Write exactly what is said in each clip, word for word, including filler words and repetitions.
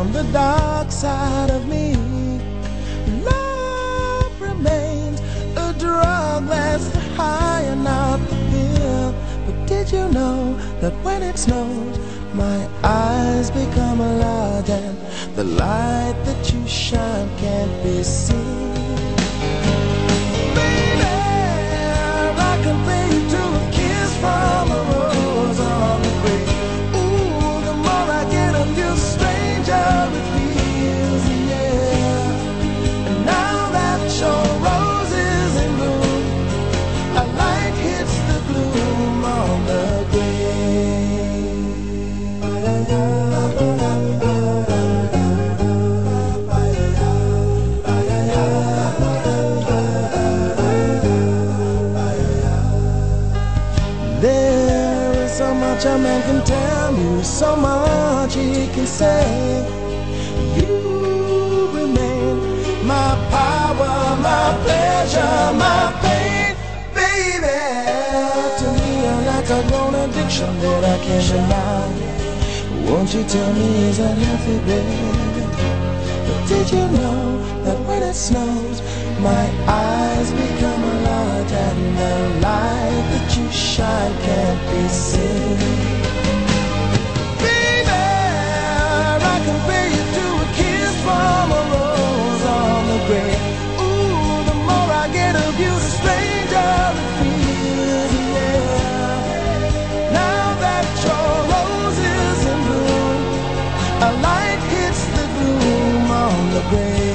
on the dark side of me. Love remains a drug that's the high and not the pill. But did you know that when it snows, my eyes become large and the light that you shine can't be seen? Baby, I compare you to a kiss from a rose on the grave. Ooh, the more I get of you, stranger it feels, yeah. And now that your rose is in bloom, a light hits the gloom on the grave. There is so much a man can tell you, so much he can say. You remain my power, my pleasure, my pain, baby. To me you're like a grown addiction that I can't deny. Won't you tell me, is that healthy, baby? But did you know that when it snows, my eyes become large and the light that you shine can't be seen? Baby, I compare you to a kiss from a rose on the grave. Ooh, the more I get of you, the stranger it feels, yeah. Now that your rose is in bloom, a light hits the gloom on the grave.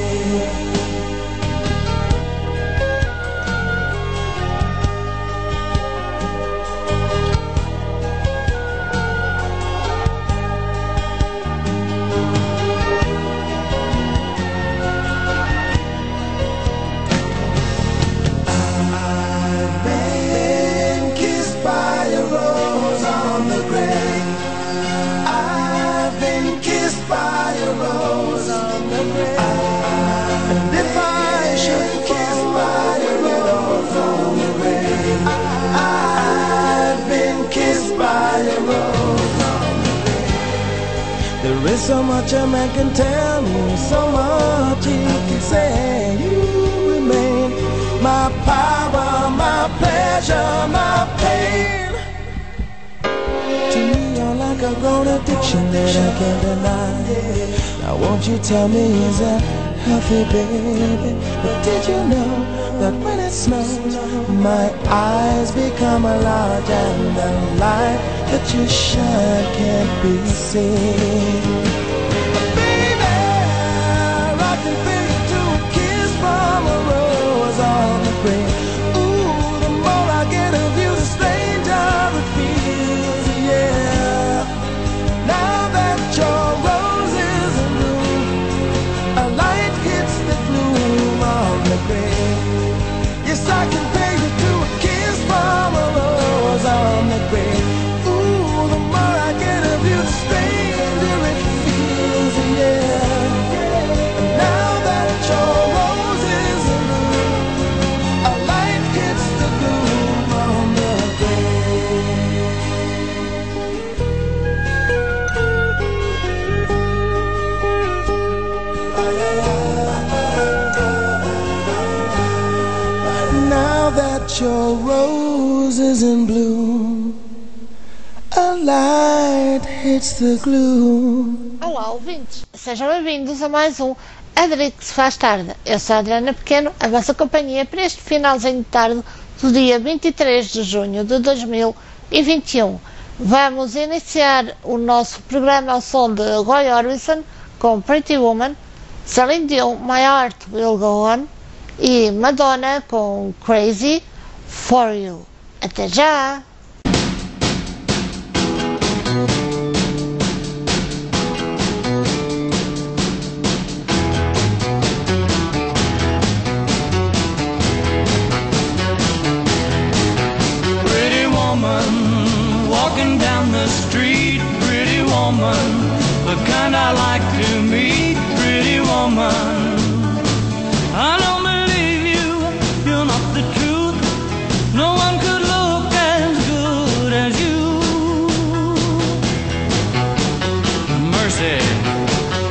There is so much a man can tell me, so much he can say. You remain my power, my pleasure, my pain. To me you're like a grown addiction that I can't deny. Now won't you tell me, is that healthy, baby? But did you know that when it snows, my eyes become large and the light that you shine can't be seen? Baby, I can feel you to a kiss from a rose on the grave. Ooh, the more I get of you, the stranger it feels, yeah. Now that your rose is in bloom, a light hits the gloom on the grave. Yes, I can pay you to a kiss from a rose on the grave. Ooh, the more I get of you, the stranger it feels, yeah. And now that your rose is in bloom, a light hits the gloom on the grave. Now that your rose is in bloom, a light hits the gloom. Olá, ouvintes, sejam bem-vindos a mais um Adriano que se faz tarde. Eu sou a Adriana Pequeno, a vossa companhia para este finalzinho de tarde do dia vinte e três de junho de dois mil e vinte e um. Vamos iniciar o nosso programa ao som de Roy Orbison com Pretty Woman, Celine Dion, My Heart Will Go On e Madonna com Crazy For You. Até já! Walking down the street, pretty woman, the kind I like to meet, pretty woman. I don't believe you, you're not the truth. No one could look as good as you. Mercy,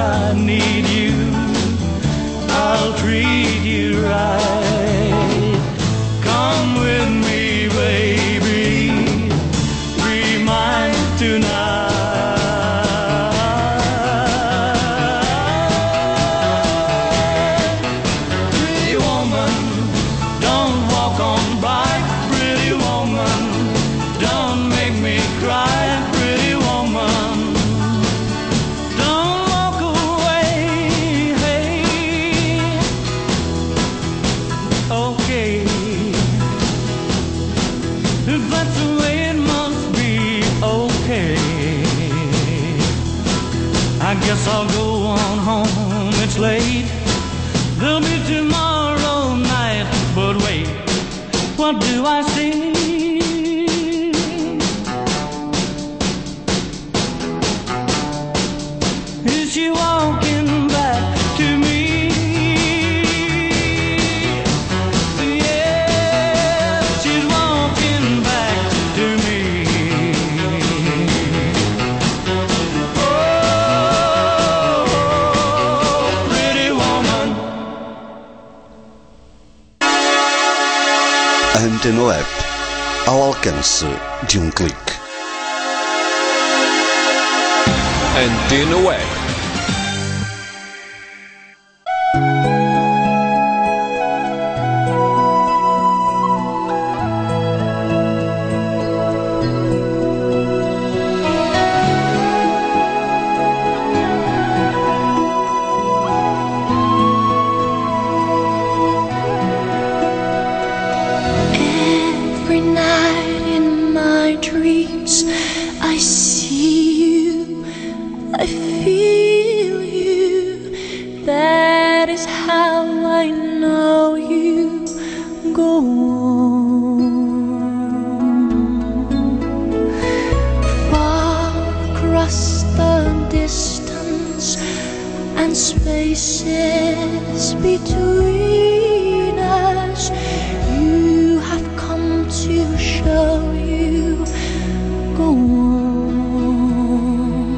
I need you, I'll treat you right. Come with me, baby, be mine tonight. Pretty woman, don't walk on by. Pretty woman, don't make me cry. Pretty woman, don't walk away. Hey, okay, if that's the way it must be, okay. I guess I'll go on home, it's late. There'll be tomorrow night, but wait, what do I see? Is she walking back to me? Yeah, she's walking back to me. Oh, pretty woman. Antena Web, ao alcance de um clique. Antena Web. Every night in my dreams, I see you, I feel you. That is how I know you. Go on. Far across the distance and spaces between us, you have come to show you. Go on.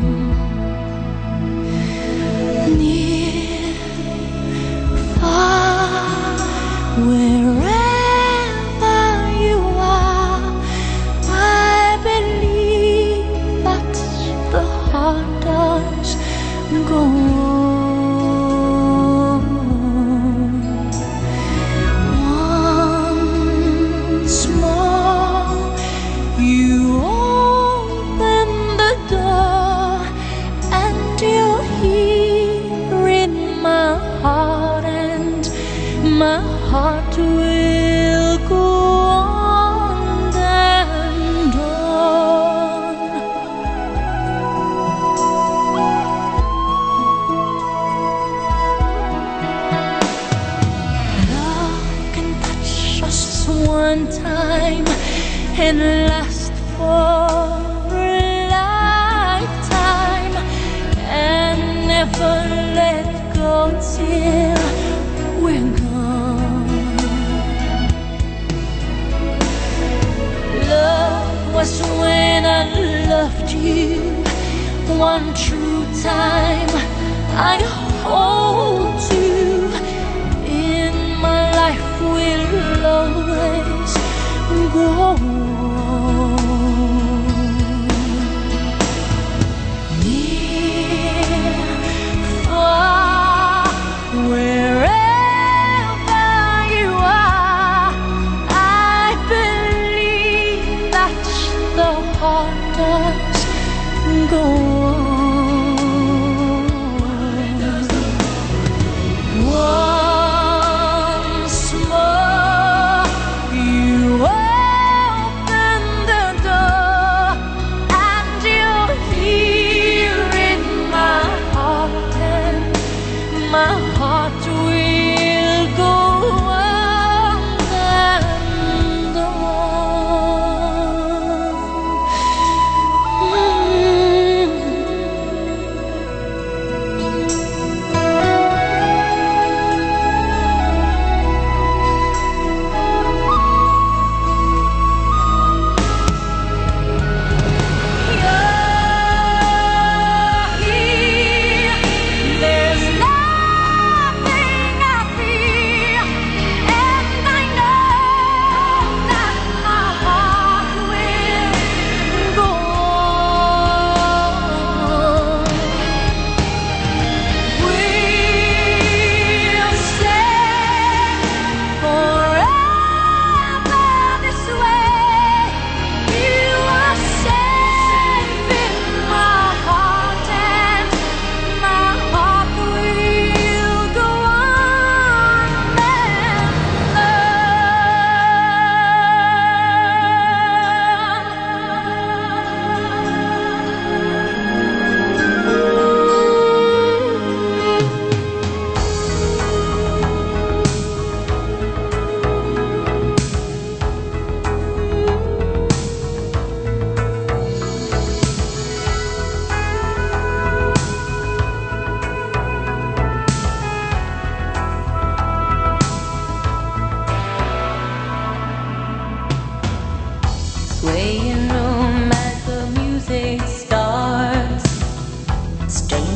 Near, far, wherever you are, I believe that the heart does. Go on. Once more, you open the door, and you're here in my heart, and my heart will go on and on. Love can touch us one time and last for a lifetime, and never let go till we're gone. Love was when I loved you one true time. I hold you in my life, will always go on. Near, far, wherever you are, I believe that the heart does go on.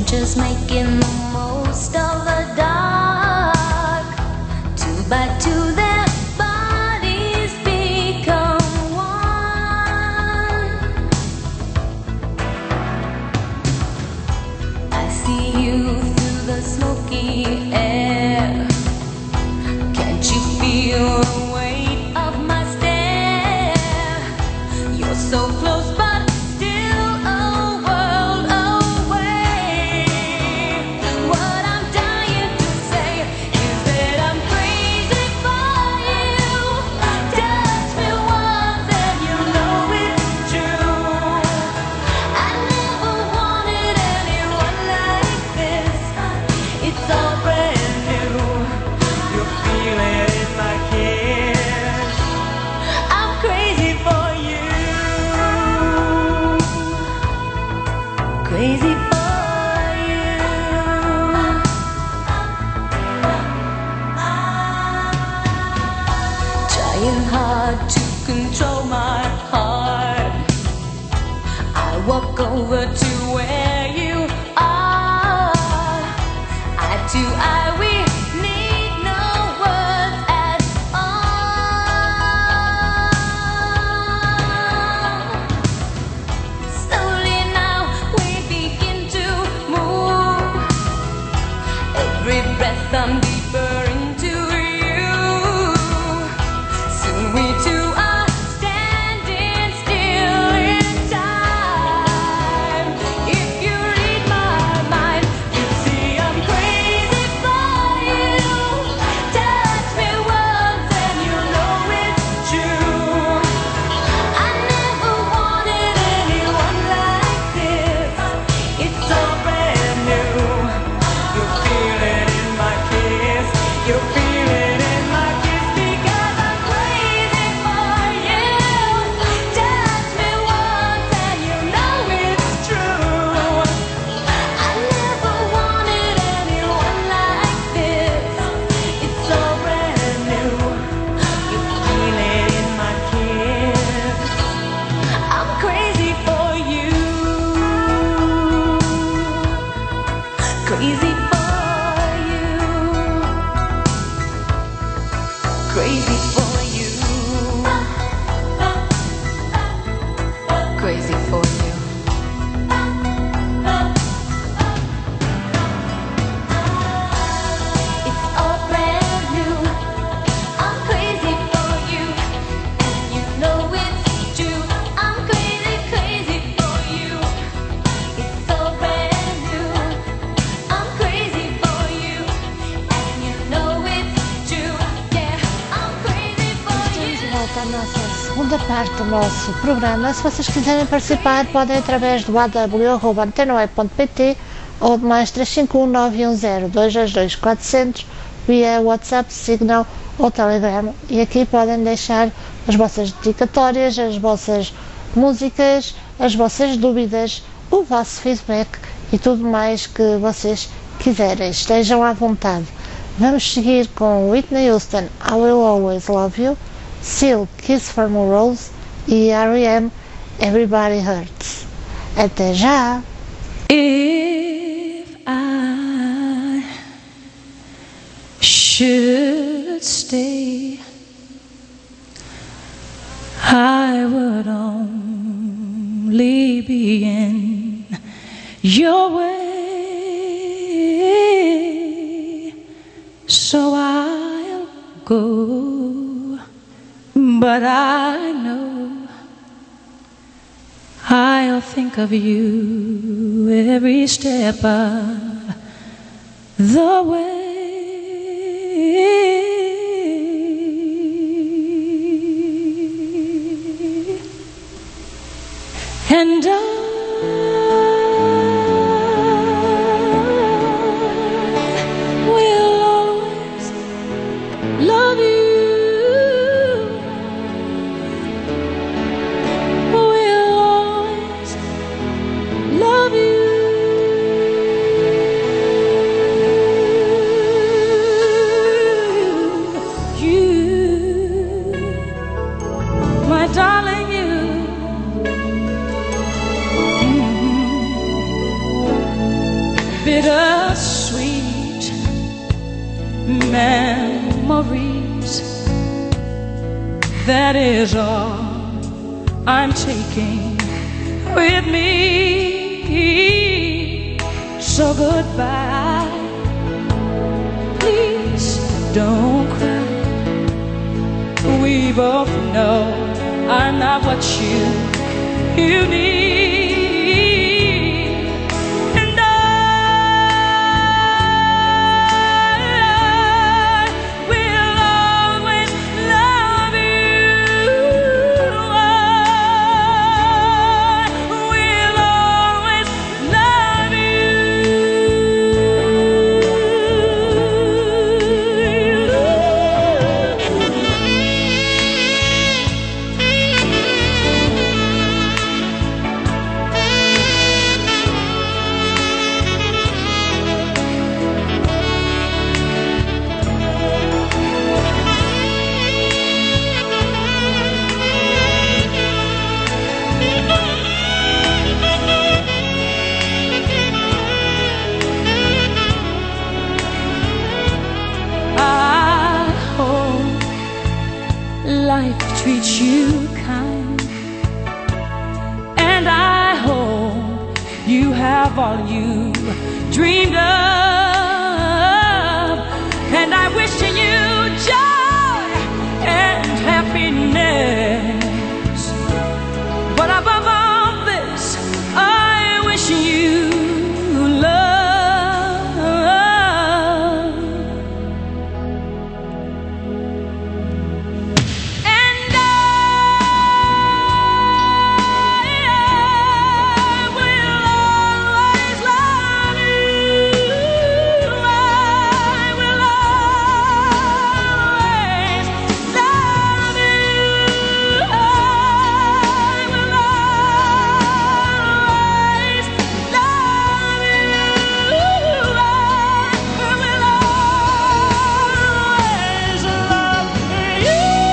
just making the most of the dark. Two by two, their bodies become one. I see you through the smoky air. Can't you feel the weight of my stare? You're so close, but still a world away. What I'm dying to say is that I'm crazy for you. Touch me once and you know it's true. I never wanted anyone like this. It's all brand new. You feel it in my kiss. I'm crazy for you. Crazy for you. Trying hard to control my heart. I walk over to where you are. Eye to eye, we need no words at all. Slowly now we begin to move. Every breath I'm deeper into you. Soon we two are standing still in time. If you read my mind, you see I'm crazy for you. Touch me once and you know it's true. I never wanted anyone like this. It's all brand new. You feel it in my kiss. You feel it in my kiss because I'm crazy for you. Touch me once and you know it's true. I never wanted anyone like this. It's all brand new. You feel it in my kiss. I'm crazy for you. Crazy for you. Crazy for you. Crazy for you. It's all brand new. I'm crazy for you. And you know it's true. I'm crazy, crazy for you. It's all brand new. I'm crazy for you. And you know it's true. Yeah, I'm crazy for you. Estamos de volta à nossa segunda parte do nosso programa. Se vocês quiserem participar, podem através do a w arroba antena web ponto p t ou de mais três cinco um nove um zero dois dois dois quatro zero zero via WhatsApp, Signal ou Telegram. E aqui podem deixar as vossas dedicatórias, as vossas músicas, as vossas dúvidas, o vosso feedback e tudo mais que vocês quiserem. Estejam à vontade. Vamos seguir com Whitney Houston, I Will Always Love You, Seal, Kiss from a Rose e R E M, Everybody Hurts. Até já! If I should stay, I would only be in your way, so I'll go, but I know I'll think of you every step of the way. And I will always love you. Love you. You, my darling, you bittersweet memories. That is all I'm taking with me. So goodbye, please don't cry. We both know I'm not what you you need, and I will always love you. I will always love life treats you kind, and I hope you have all you dreamed of, and I wish you joy and happiness. But above all this, I wish you love. And I will always love you. I will always love you. I will always love you. I will always love you.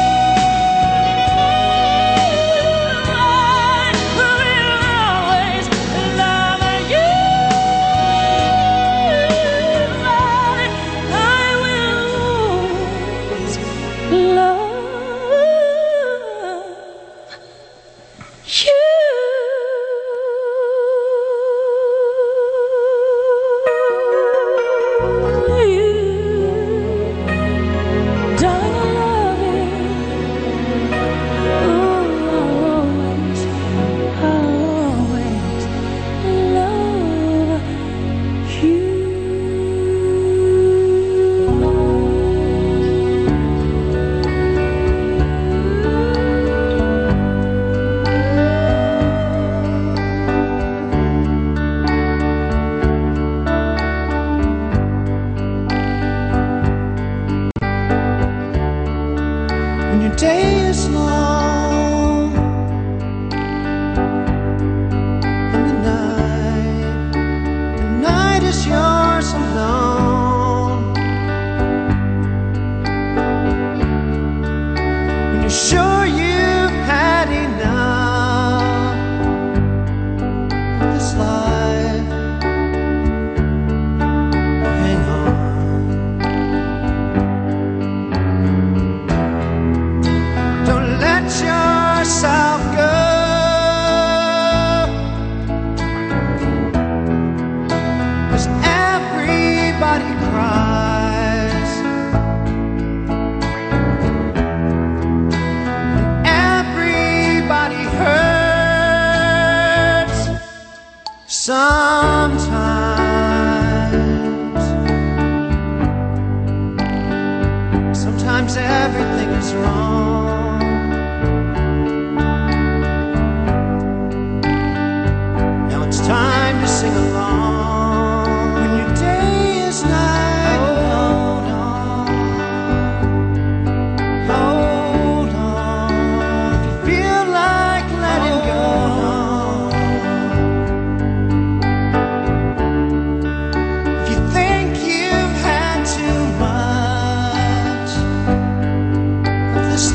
When your day is long and the night, the night is yours alone. When you're sure you've had enough of this life, hang on. Don't let yourself go, 'cause everybody cries, everybody hurts sometimes. Sometimes everything is wrong. Now it's time to sing along. When your day is night, hold on, hold on. If you feel like letting go, if you think you've had too much of this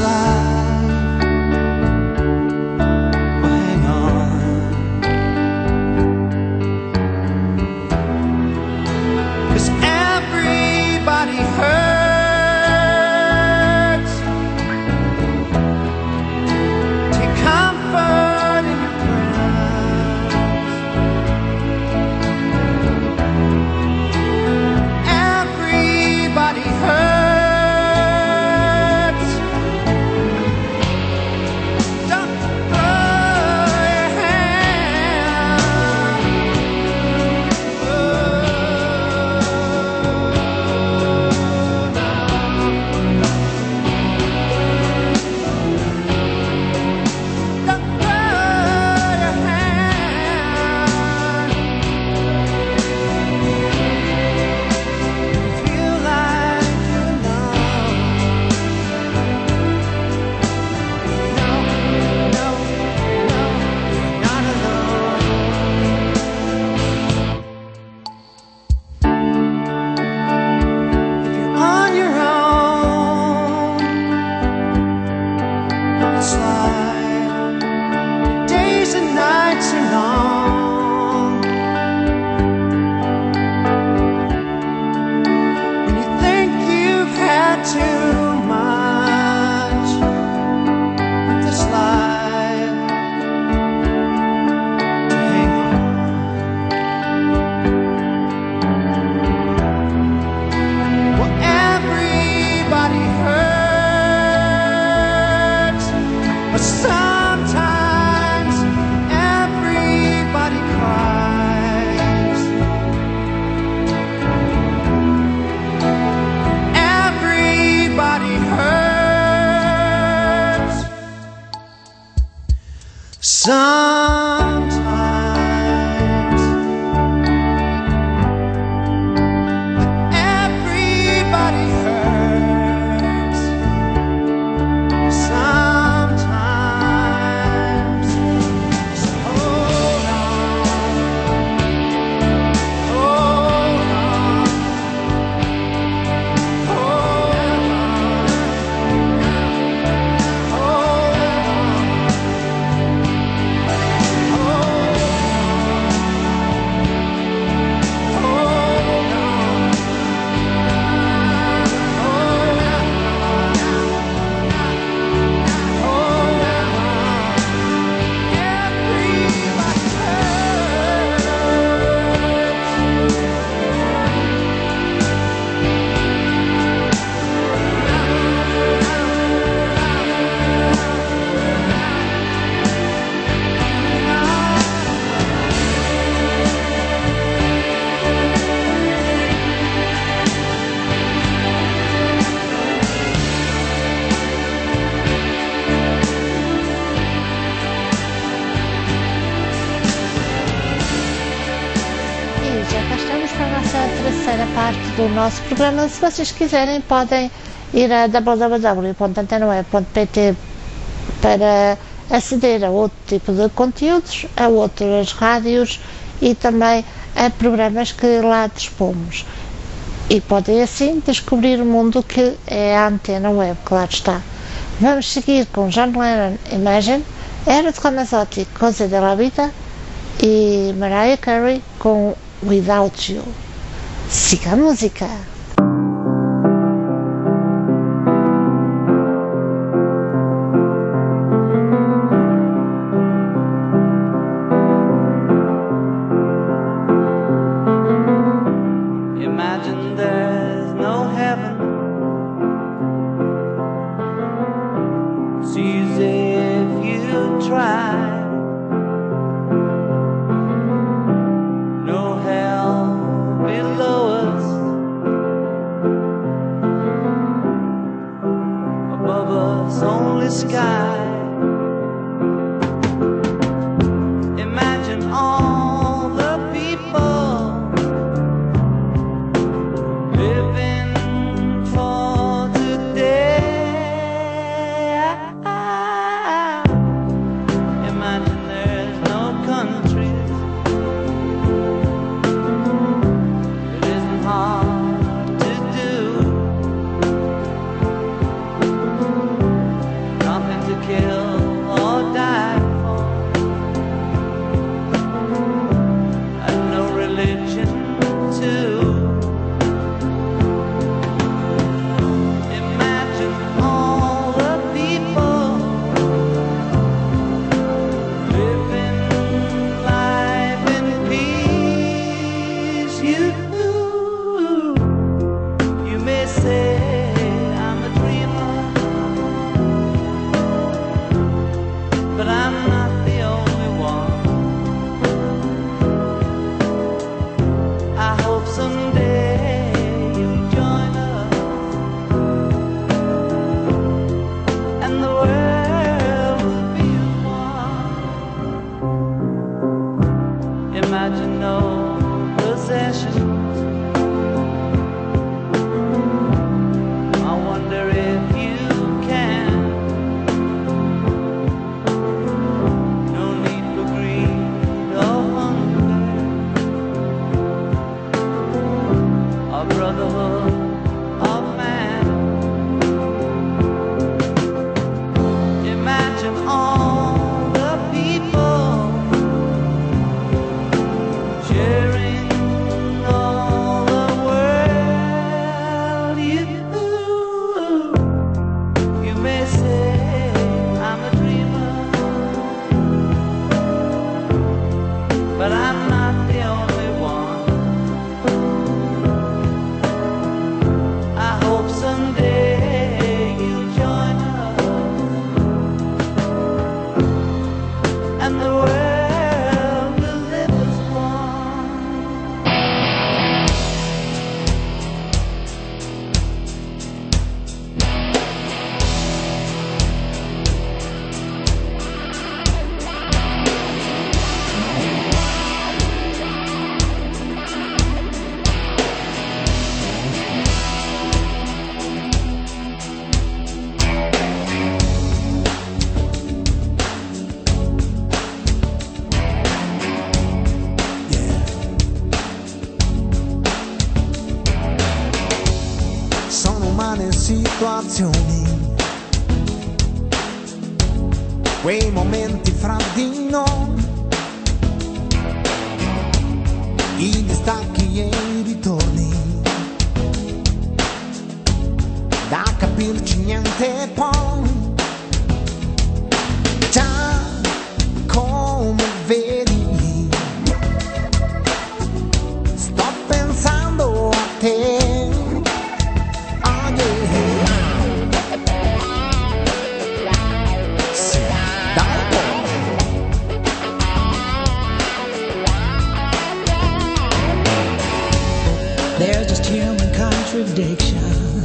Sometimes everybody hurts. Sometimes so hold on, hold on, hold on, hold E já cá estamos para a nossa terceira parte do nosso programa. Se vocês quiserem, podem ir a w w w ponto antena web ponto p t para aceder a outro tipo de conteúdos, a outras rádios e também a programas que lá dispomos. E podem assim descobrir o mundo que é a Antena Web, claro está. Vamos seguir com John Lennon, Imagine, Eros Ramazzotti, Cosa della Vita e Mariah Carey com Without You. Siga a música! Imagine there's no heaven. It's easy if you try. No hell below us. umane situazioni, quei momenti fra di noi, i distacchi e i ritorni, da capirci niente poi. Già come vedi, sto pensando a te. Oh yeah. Sì, da un po'. There's just human contradictions,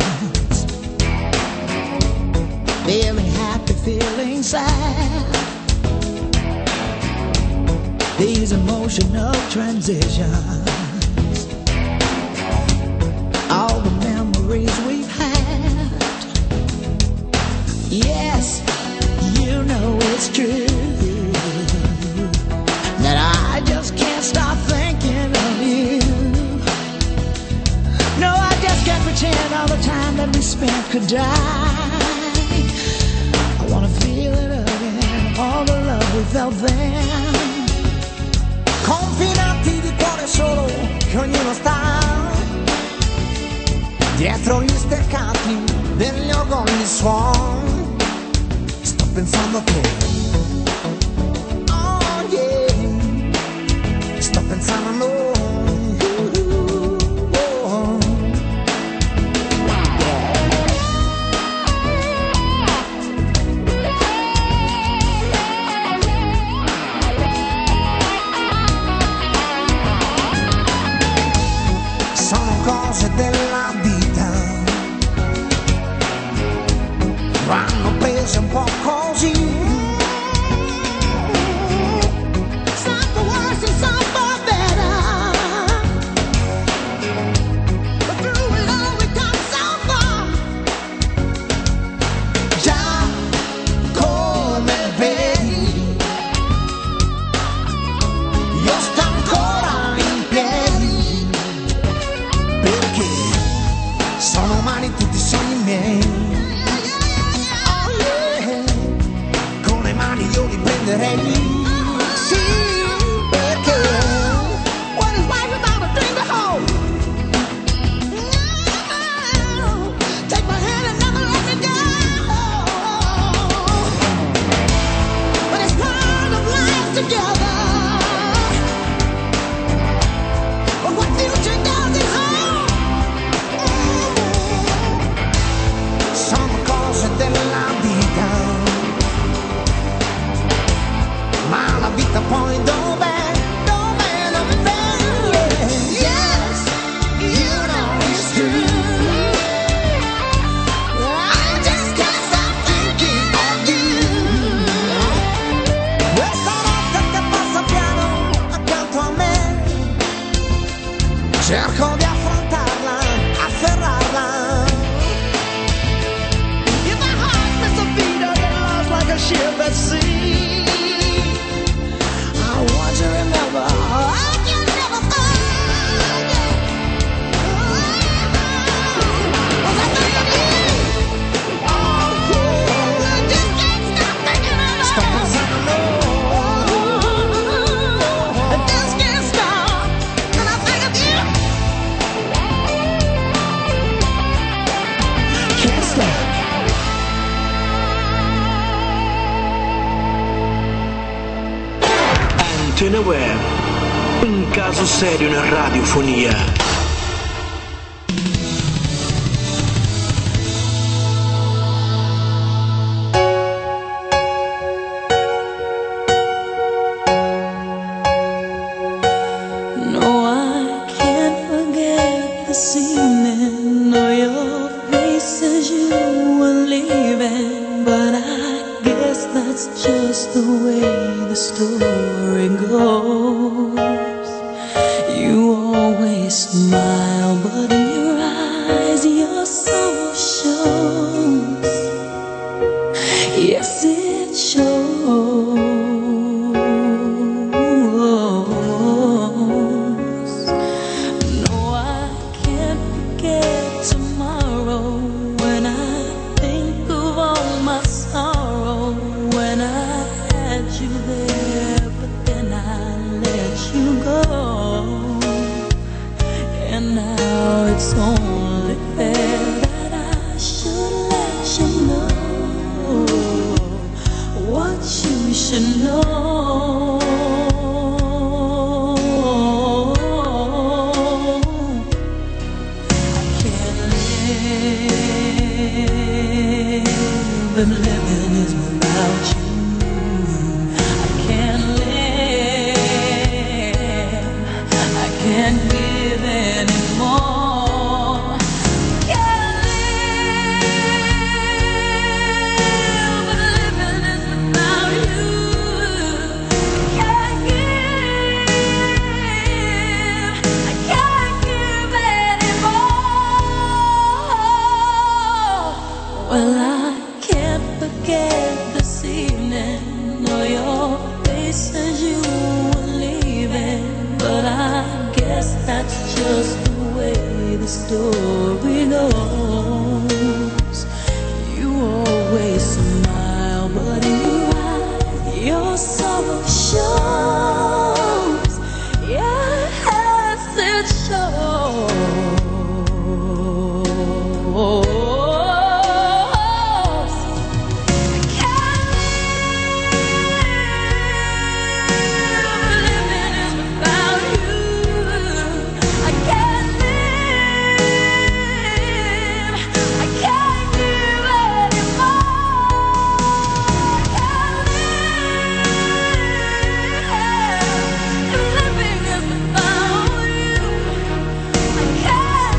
feeling happy, feeling sad, these emotional transitions, all the memories we've had. Yes, you know it's true that I just can't stop thinking of you. No, I just can't pretend all the time that we spent could die. I wanna feel it again, all the love we felt then. Confinati di cuore solo, che ognuno sta dietro gli steccati degli orgogli suoni. Sto pensando a te. Oh yeah. Sto pensando a noi. Oh. Sono cose della vita, vanno prese un po' così. Some for worse and some for better, but through it all we come so far. Già come vedi, io sto ancora in piedi, perché sono umani tutti i sogni miei. Oh yeah, con le mani io li prenderei. Sì, perché what is life without a thing to hold? Take my hand and never let me go. But it's part of life together. But what future does it hold? Sono cose della vita, ma la vita poi dov'è? Dov'è? Dov'è? Yes, you know it's true. I just can't stop thinking of you. Questa notte che passa piano accanto a me, cerco di affrontarla, afferrarla. If my heart missed a beat, I get lost like a ship at sea. I want to remember, I can never forget. Was I thinking of you? Oh yeah, I just can't stop thinking of you. Sto pensando a noi. I just can't stop, and I think of you. Can't stop. Antenaware, un caso serio in radiofonia. No, I can't forget this evening or your face as you were leaving, but I guess that's just the way the story goes. You always smile, but in your eyes your soul shows. Yes, it shows. No, I can't forget tomorrow it's only fair that I should let you know what you should know. I can't live, but living is without you. I can't live, I can't give anymore. Can't live, but living is without you. Can't give, I can't give anymore. Well, I can't forget this evening, or your face as you were leaving. But I guess that's just the way the story goes. You always smile, but in your eyes, your sorrow shows. Yes, it shows. I can't live, living is without you. I can't live, I can't give anymore. Can't live, living is without you. I can't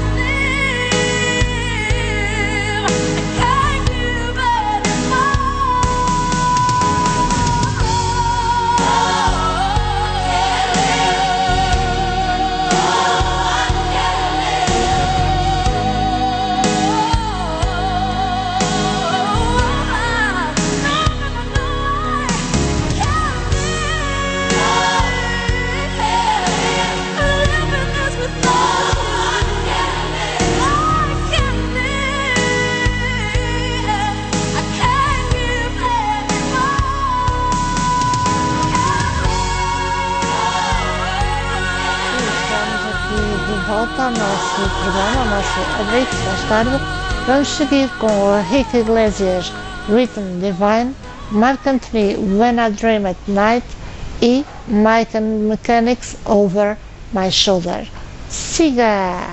live, I can't give Estamos aqui de volta ao nosso programa, ao nosso Abrigo mais tarde. Vamos seguir com o Rick Iglesias, Rhythm Divine, Mark Anthony, When I Dream at Night e Mike and Mechanics, Over My Shoulder. Siga!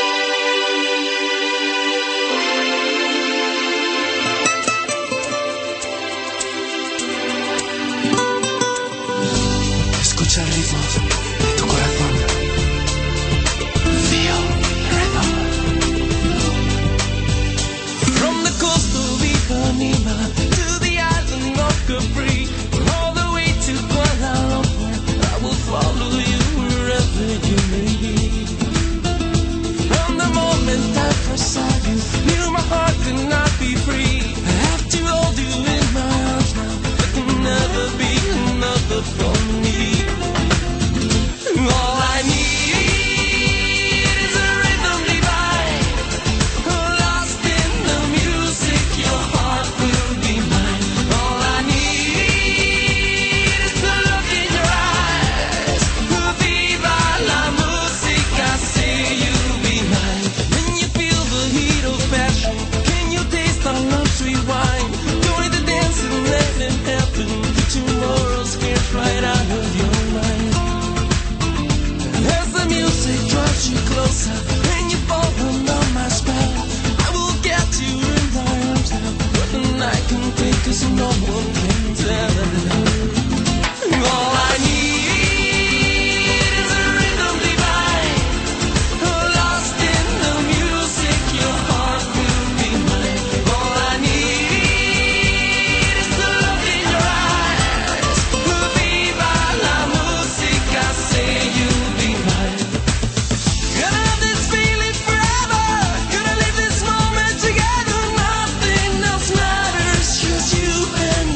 Escucha el ritmo de tu corazón. Feel the rhythm. From the coast of Ipanema to the island of Capri, all the way to Kuala Lumpur, I will follow you wherever you may be. From the moment I first saw you, knew my heart could not be free. I have to hold you in my arms now. There can never be another for me. All I need is a rhythm divine. Lost in the music, your heart will be mine. All I need is the look in your eyes. Viva la musica, say you'll be mine. When you feel the heat of passion, can you taste our love sweet wine? Join the dance and let it happen. Tomorrow scares right out of your mind. As the music draws you closer and you fall under my spell, I will get you in my arms now. Nothing I can take, 'cause no one can tell. All I need is a rhythm divine. Lost in the music, your heart will be mine. All I need is the look in your eyes. Viva la musica, say you'll be mine. Gonna have this feeling forever. Gonna live this moment together. Nothing else matters, just you and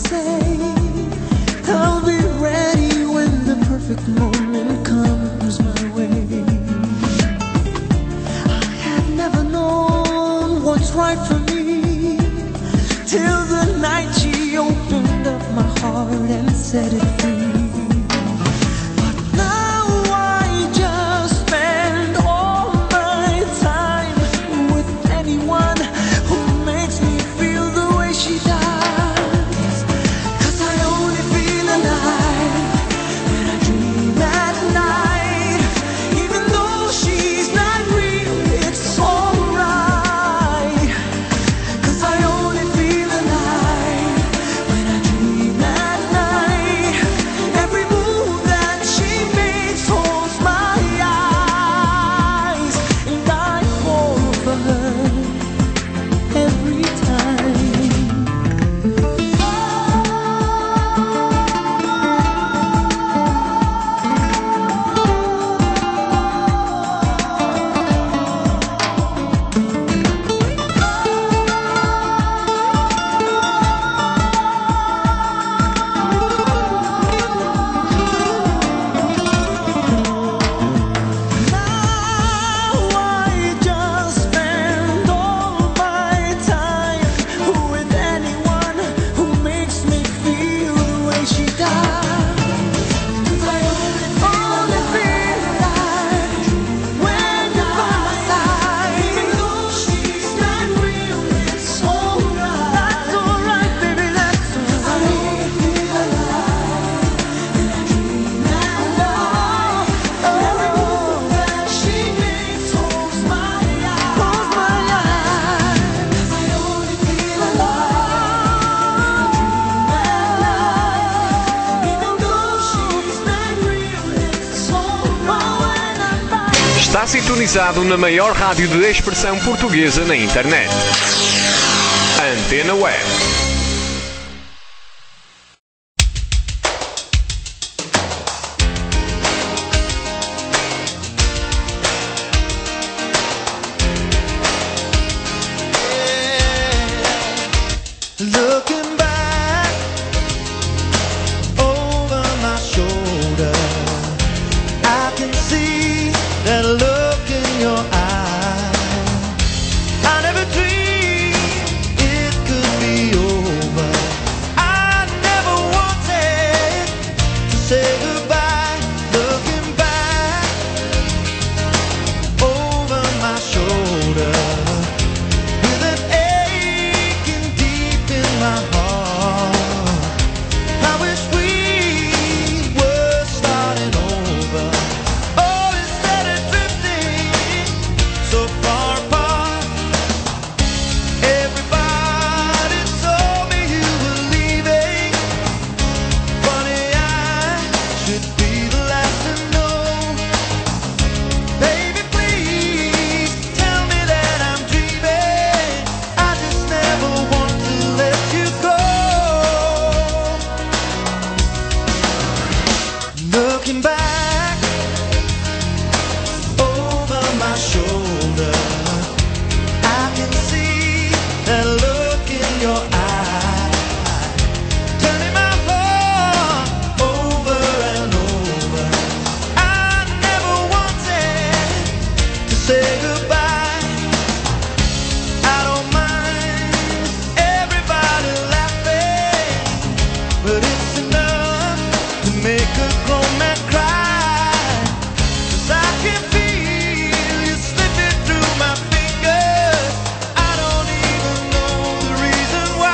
say I'll be ready when the perfect moment comes my way. I had never known what's right for me till the night she opened up my heart and set it free. But now I just spend all my time with anyone who makes me feel the way she does. 'Cause I only feel alive when I dream at night. Even though she's not real, it's alright. 'Cause I only feel alive when I dream at night. Every move that she makes holds my eyes, and I fall for her every time. Now I just spend all my time with anyone who makes me feel the way she does. 'Cause I only feel alive when you're by my side. Even though she's not real, it's alright. That's alright, baby, that's alright. 'Cause I only feel alive when I dream at night. Every move that she makes holds my eyes. Holds my eyes. 'Cause I only feel alive when I dream at night. Even though she's not real, it's alright when I'm by. Está sintonizado na maior rádio de expressão portuguesa na internet. Antena Web. Looking back over my shoulder, I can see that look in your eye. I never dreamed it could be over. I never wanted to say goodbye. Looking back over my shoulder, with an aching deep in my heart, I wish we were starting over. Oh, instead of drifting so far apart. Everybody told me you were leaving. Funny, I should be the last to know. Baby, please tell me that I'm dreaming. I just never want to let you go. Looking back over my shoulder, I can see that look in your eye, turning my heart over and over. I never wanted to say goodbye. I don't mind everybody laughing, but it's enough to make a grown man cry. 'Cause I can feel you slipping through my fingers. I don't even know the reason why.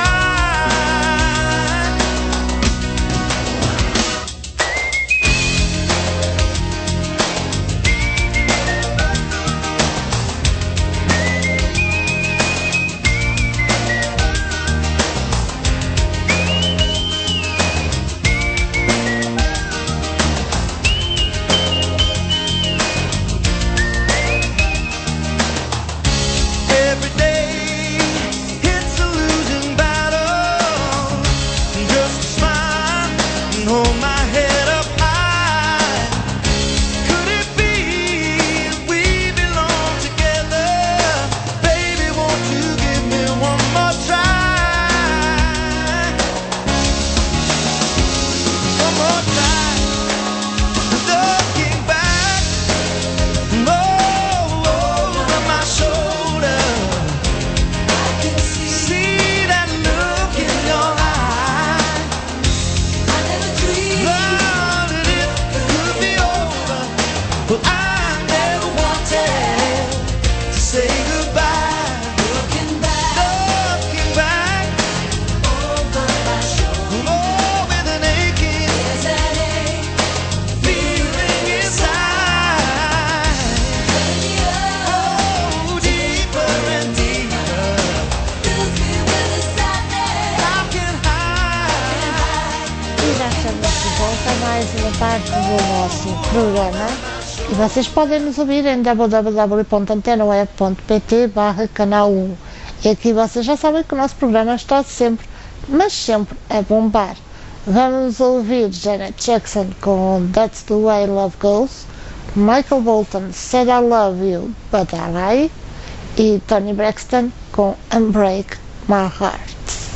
estamos de volta a mais uma parte do nosso programa e vocês podem nos ouvir em w w w ponto antena web ponto p t barra canal um. E aqui vocês já sabem que o nosso programa está sempre, mas sempre a bombar. Vamos ouvir Janet Jackson com That's the Way Love Goes, Michael Bolton Said I Love You But I Lie e Tony Braxton com Unbreak My Heart.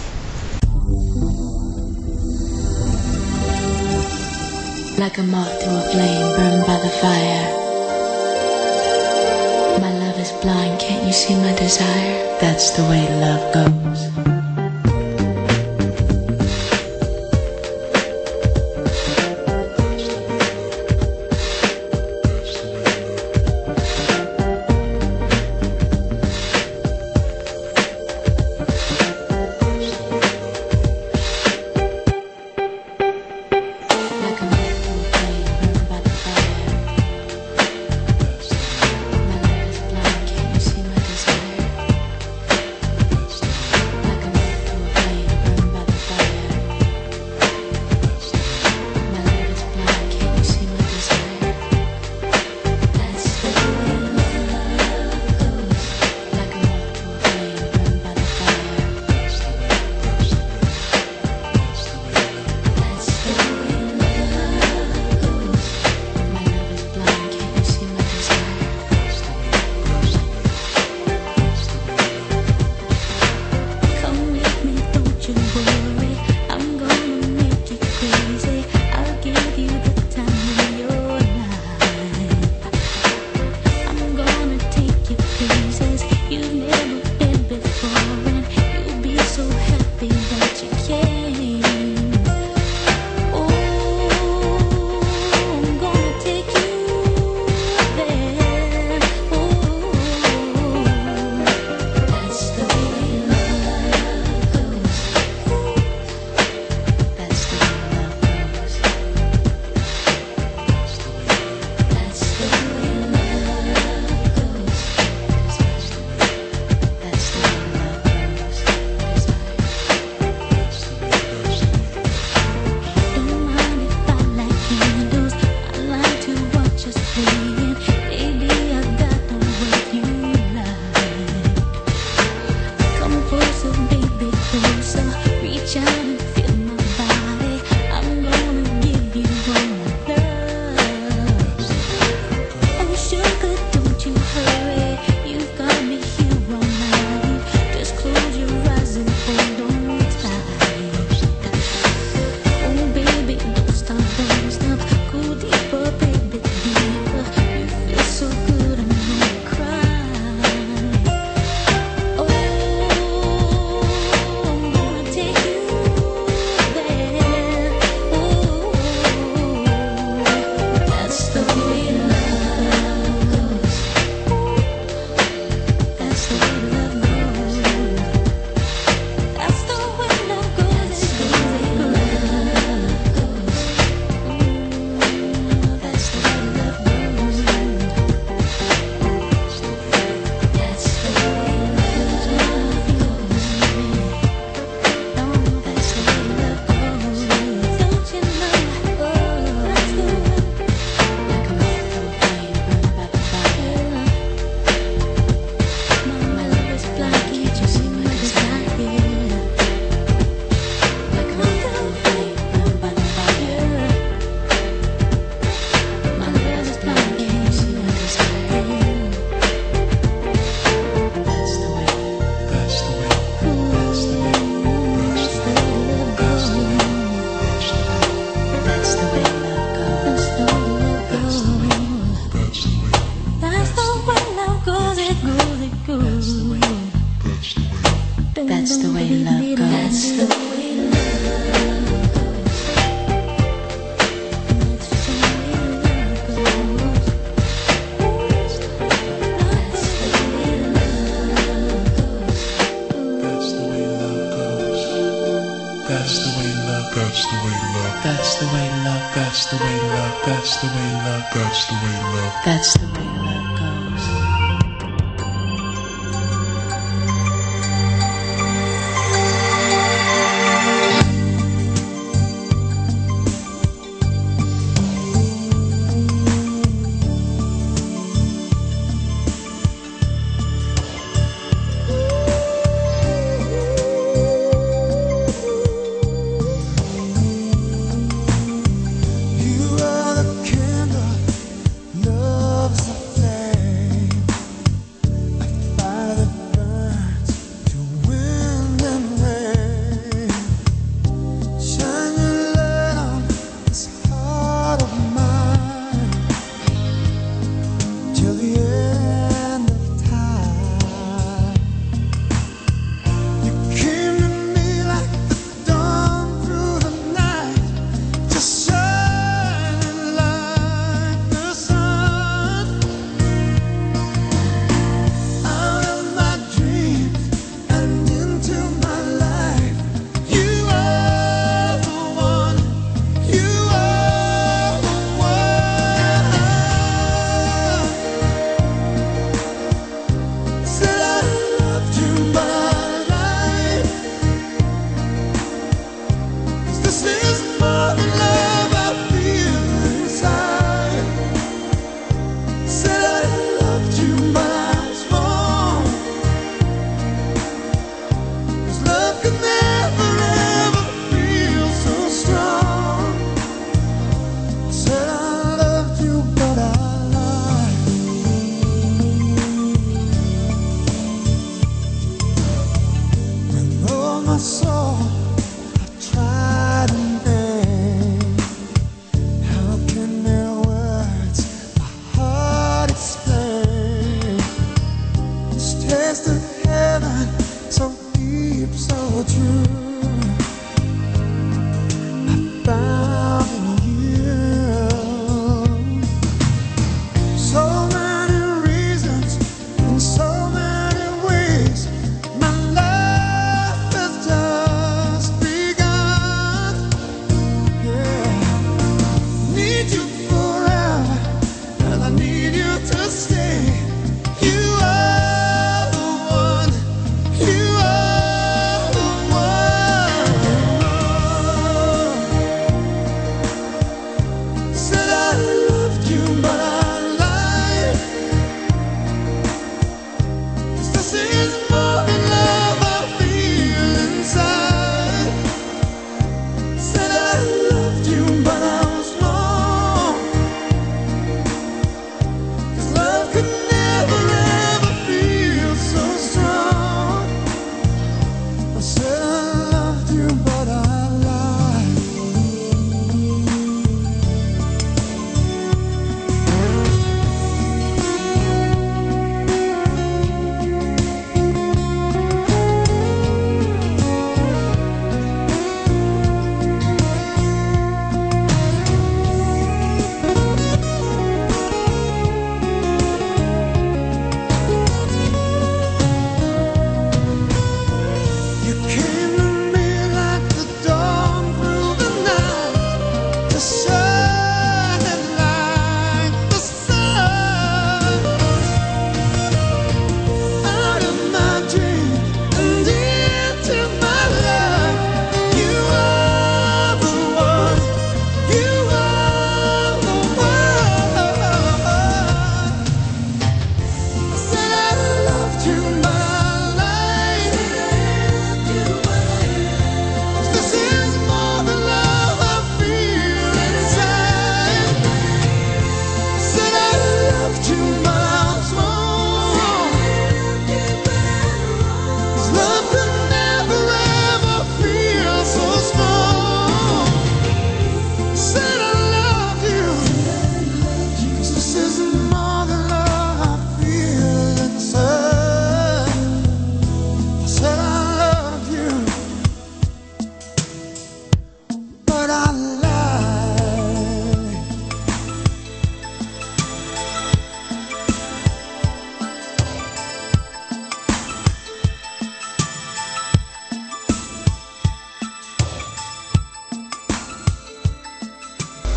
Like a moth to a flame burned by the fire. My love is blind, can't you see my desire? That's the way love goes. That's the way love. That's the way love. That's the way love. That's the way love. That's the way love. That's the way love goes.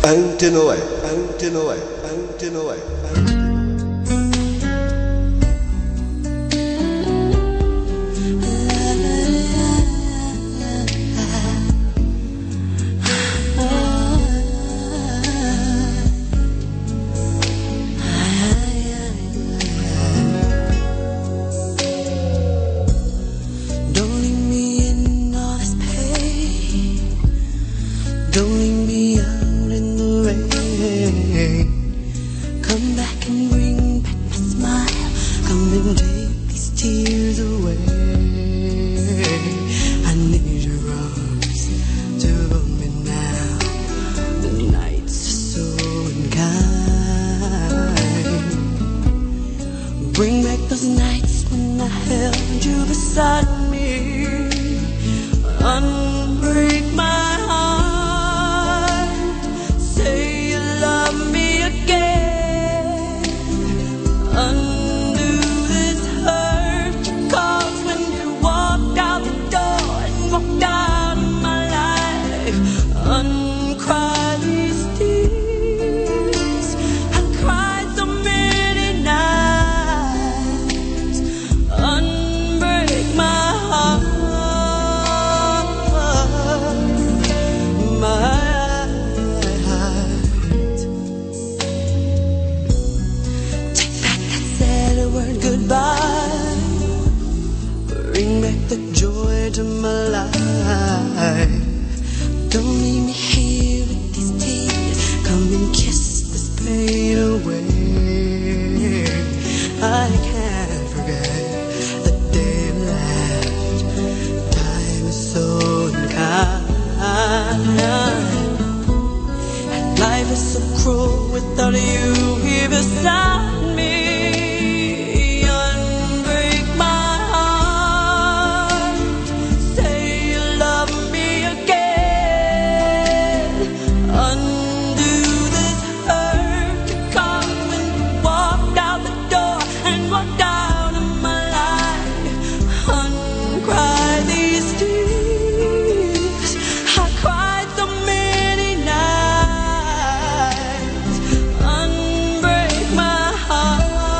Antena Web, Antena Web, Antena Web. Don't leave me in all this pain. Don't leave me out in the rain. Come back and bring back my smile. Come and take these tears away. I need your arms to hold me now. The nights are so unkind. Bring back those nights when I held you beside me. Unbreak my heart. Say you love me again. Undo this hurt you caused when you walked out the door and walked out of my life. Uncry these tears. I cried so many nights. Unbreak my heart. My heart. Take back that sad word goodbye. Bring back the joy to my life. Don't leave me here with these tears. Come and kiss this pain away. I can't forget the day we left. Time is so unkind. And life is so cruel without you here beside me. Unbreak my heart. Say you love me again. Undo this hurt you caused when you walked out the door and walked out of my life. Uncry these tears. I cried so many nights. Unbreak my heart.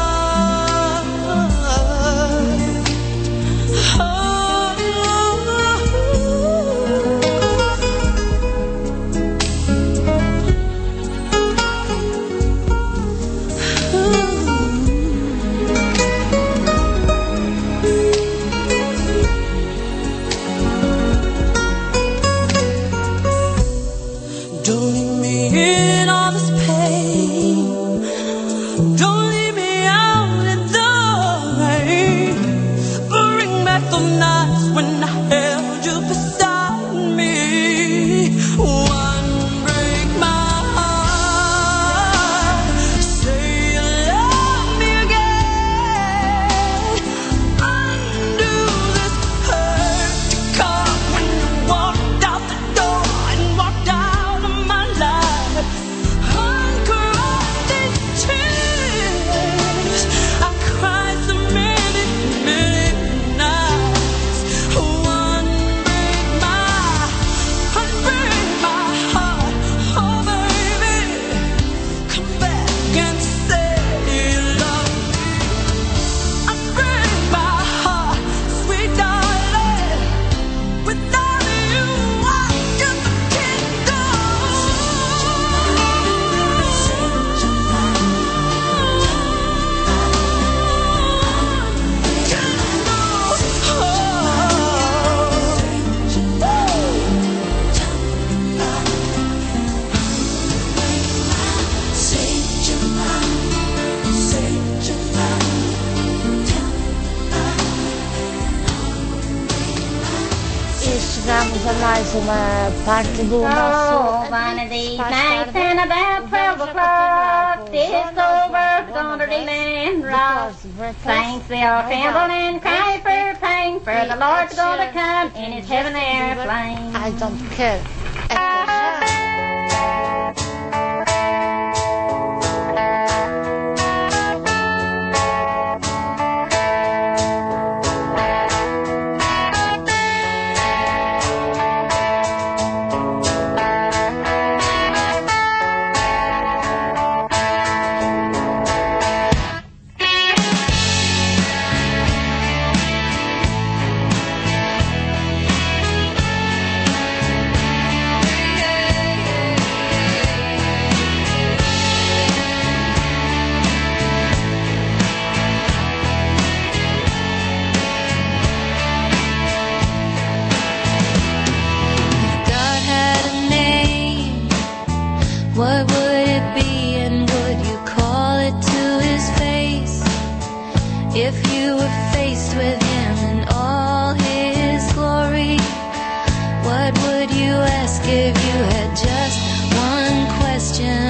Don't leave me in all this pain. Don't leave me out in the rain. Bring back those nights when I held you beside me. One break my heart. Say you love me again. Undo this hurt you caused when you walked out the door and walked out of my life. Uncry these tears. I cried so many, many nights. One break my, unbreak my heart. Oh baby, come back and say you love me. Unbreak my heart, sweet darling. Without you, I just can't go. E chegamos a mais uma parte do Oh, nosso one of these Faz nights tarde. and about twelve Vamos o'clock, continuar com this Jonas over Brothers, under the land Because rock. breakfast- Saints they all Oh, tremble wow. and cry for pain, for the Lord's gonna come in his heaven I airplane. don't care. Até já. if you had just one question.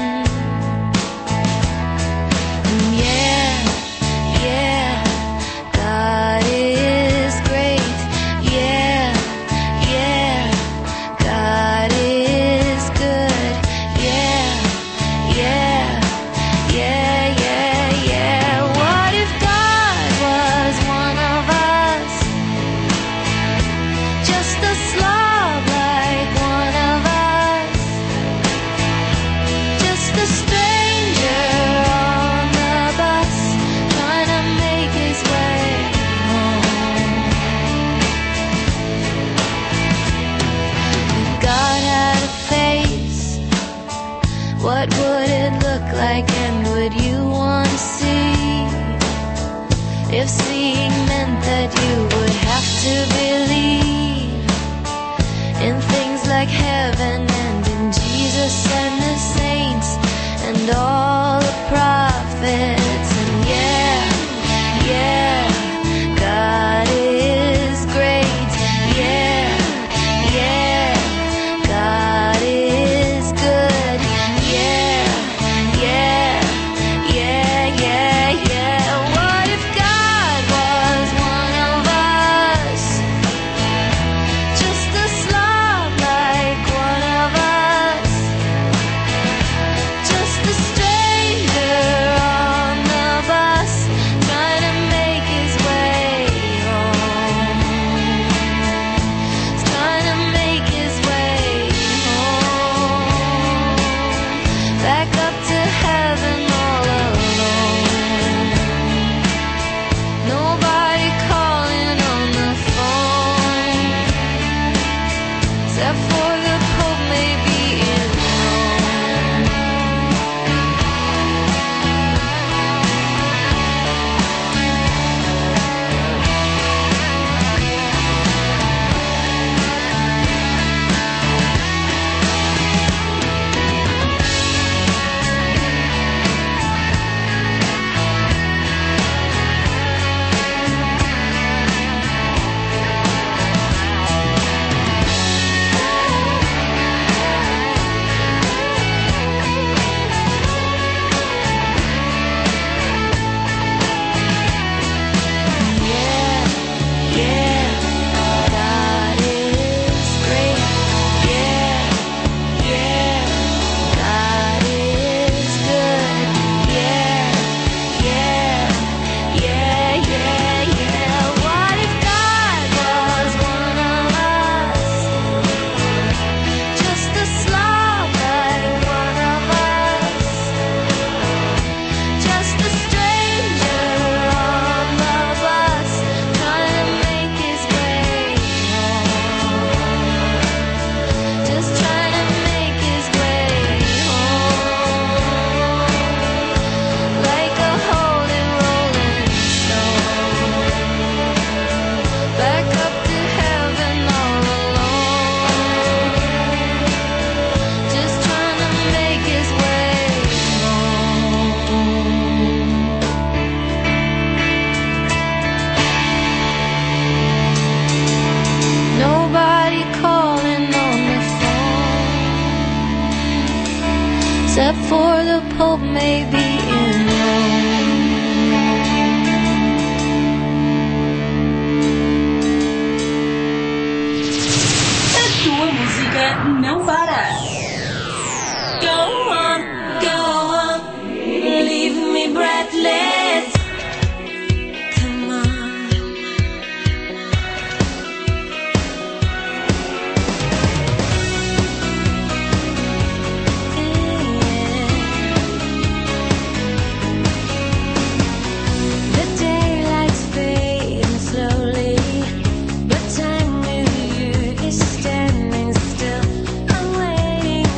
And yeah, yeah, God is great. Yeah, yeah, God is good. Yeah, yeah, yeah, yeah, yeah. What if God was one of us? Just a slob like one of us. Just a stranger on the bus, trying to make his way home. If God had a face, what would it look like, and would you want to see? If seeing meant that you would have to believe in things like heaven and in Jesus and the saints and all the prophets. And yeah, yeah, God is great. Yeah, yeah, God is good. Yeah, yeah, yeah, yeah, yeah. What if God was one of us? Just a slob like one of us. Just a stranger on the bus, trying to make his way home. He's trying to make his way home. Back up to heaven all alone. Nobody calling on the phone, except for the Pope maybe in Rome. Yeah, yeah, God is great. Yeah, yeah, God is good. Yeah, yeah, yeah, yeah, yeah. What if God was one of us? Just a slob like one of us. Just a stranger on the bus, trying to make his way home. Just trying to make his way home. Like a holy rolling stone. Back up to heaven all alone. Just trying to make his way home. Nobody calling on the phone, except for the Pope maybe in Rome. A tua música não para. Go on, go on, leave me breathless. Come on. The daylight's fading slowly, but time with you is standing still. I'm waiting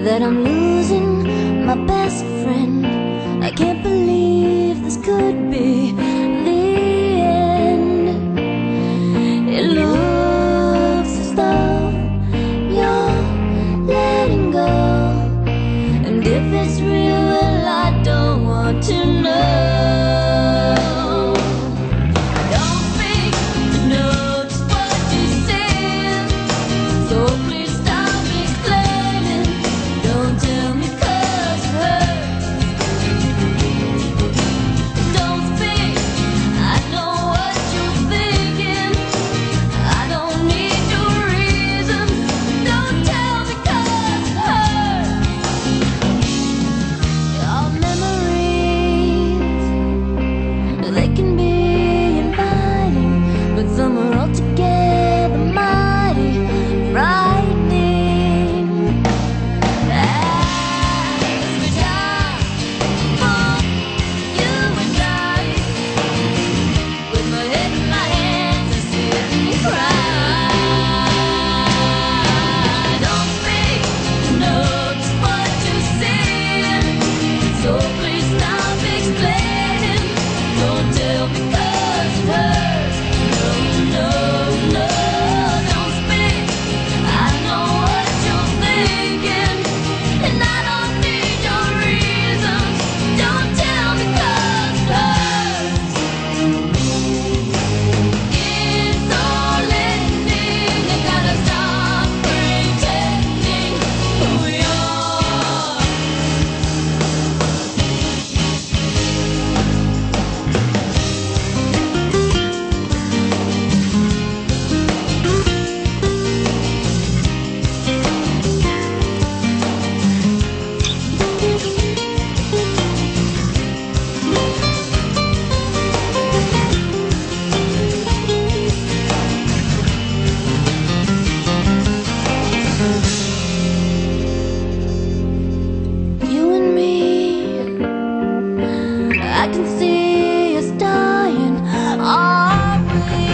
that I'm losing my best friend. I can't believe this could be the end. It looks as though you're letting go, and if it's real, well, I don't want to know. Don't think to know just what you said, so please stop explaining. Don't tell me 'cause it hurts. Don't speak, I know what you're thinking. I don't need your reasons. Don't tell me 'cause it hurts. Your memories, they can be inviting, but some are altogether mighty frightening. As we die for you and I, with my head in my hands and sit and cry. Don't speak, know just what you said, so please stop explaining. Don't tell me 'cause it hurts. No, no, no, don't speak. I know what you're thinking, and I don't need your reasons. Don't tell me 'cause it hurts. It's all ending. I gotta stop pretending who we are. You and me, I can see us dying, are we?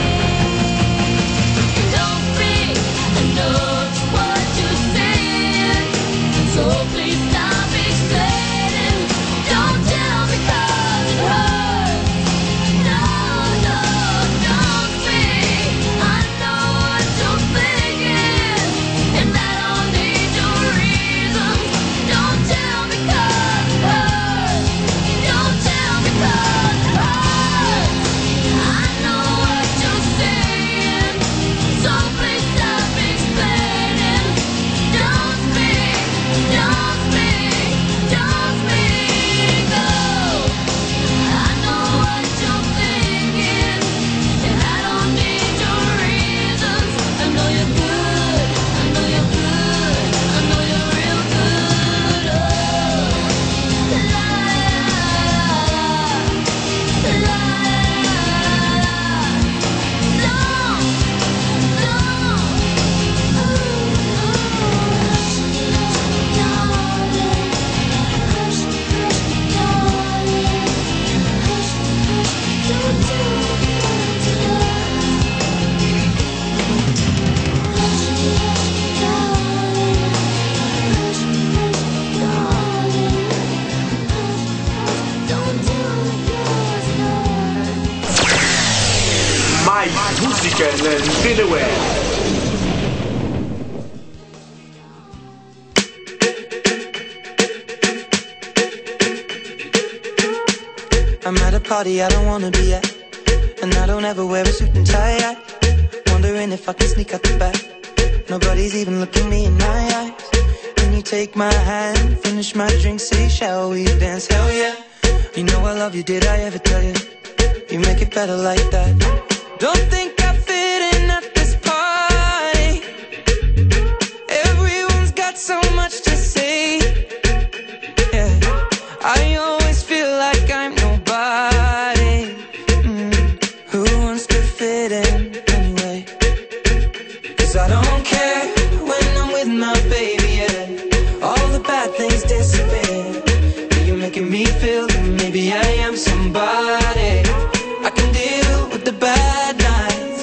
Don't speak, I know just what you said, so please stop explaining. Don't tell me 'cause it hurts. No, no, don't speak. I know what you're thinking, and I don't need your reasons. Don't tell me 'cause it hurts. Don't tell me 'cause it hurts. I know what you're saying, so please stop explaining. Don't speak, don't speak, don't speak. Oh, I know what you're thinking, and I don't need your reasons. I know you're good, I know you're good, I know you're real good. Oh, la la la la. Mais música na Antena Web. I'm at a party I don't wanna be at, and I don't ever wear a suit and tie. I wondering if I can sneak out the back. Nobody's even looking me in my eyes. Can you take my hand, finish my drink, say shall we dance? Hell yeah. You know I love you, did I ever tell you? You make it better like that. Don't think I fit in at this party. Everyone's got so much to say. Yeah, I always feel like I'm nobody. Mm, who wants to fit in anyway? 'Cause I don't care when I'm with my baby, yeah. All the bad things disappear. You're making me feel that maybe I am somebody. I can deal with the bad nights.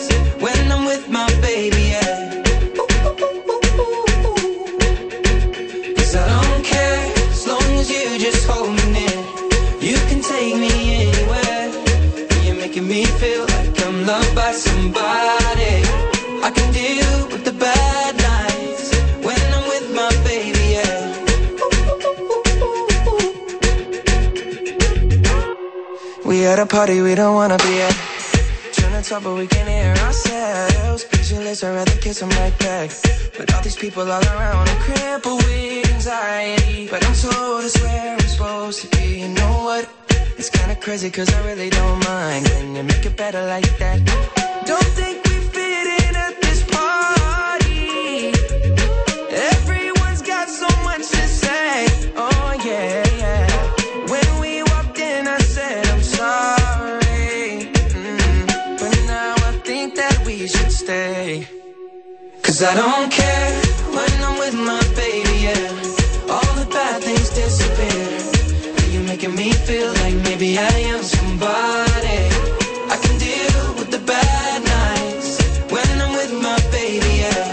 at a party we don't wanna be at. Trying to talk but we can't hear ourselves. Pictureless, I'd rather kiss them right back. But all these people all around, I'm crippled with anxiety. But I'm told it's where I'm supposed to be. You know what? It's kinda crazy cause I really don't mind. Can you make it better like that? Don't think we fit in at this party. Everyone's got so much to say. Oh yeah, yeah. When we walked in I said I'm sorry. Mm. But now I think that we should stay. Cause I don't care when I'm with my baby, yeah. All the bad things disappear. You're making me feel like maybe I am somebody. I can deal with the bad nights when I'm with my baby, yeah.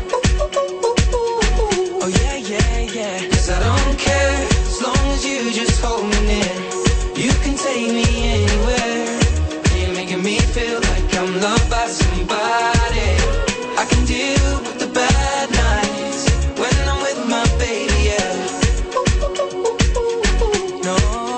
Oh yeah, yeah, yeah. Cause I don't care as long as you just hold me near. You can take me anywhere. You're making me feel like I'm loved by somebody. I can deal with the bad nights when I'm with my baby, yeah. No,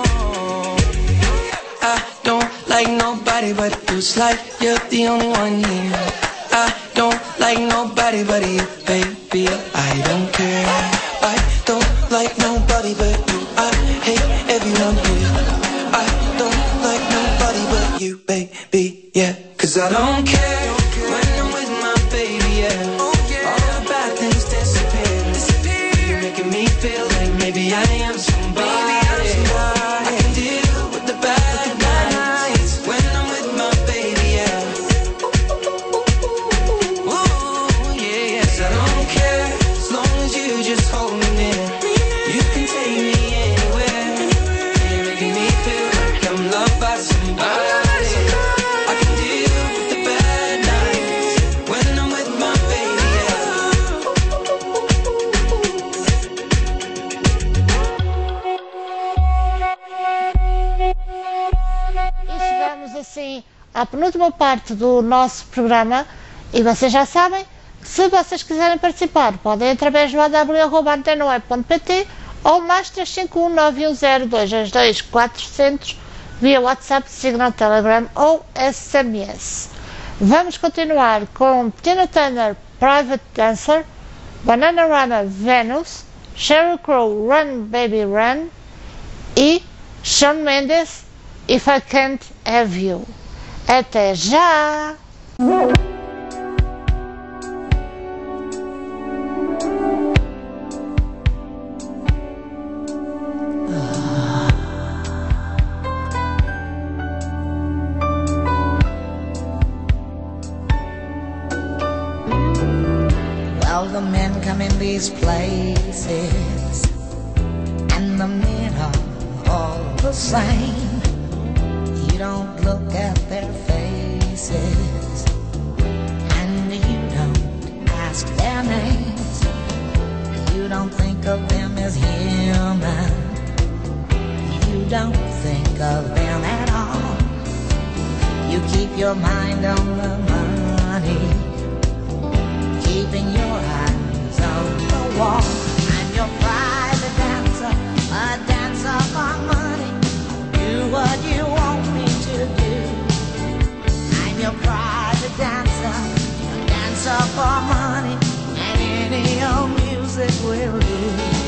I don't like nobody but you. It's like you're the only one here. I don't like nobody but you, baby. I don't care. I don't like nobody but you. I hate everyone here. I don't like nobody but you, baby, yeah. Cause I don't care when I'm with my baby, yeah. All the bad things disappear. You're making me feel like maybe I am somebody. I can deal with the bad nights when I'm with my baby, yeah. Ooh, yeah, yeah. 'Cause I don't care as long as you just hold me near. You can take me anywhere. You're making me feel like I'm loved by somebody. I can deal with the bad nights when I'm with my baby, yeah. E chegamos assim à penúltima parte do nosso programa e vocês já sabem que se vocês quiserem participar podem através do a w arroba antena web ponto p t ou mais três cinco um nove um zero dois dois dois quatro zero zero via WhatsApp, Signal, Telegram ou S M S. Vamos continuar com Tina Turner, Private Dancer, Bananarama, Venus, Sheryl Crow, Run Baby Run e Shawn Mendes, If I Can't Have You. Até já! Well, the men come in these places, and the men are all the same. You don't look at their faces, and you don't ask their names. You don't think of them as human. You don't think of them at all. You keep your mind on the money, keeping your eyes on the wall. I'm your private dancer, a dancer for money. Do what you want me to do. I'm your private dancer, a dancer for money, and any old music will do.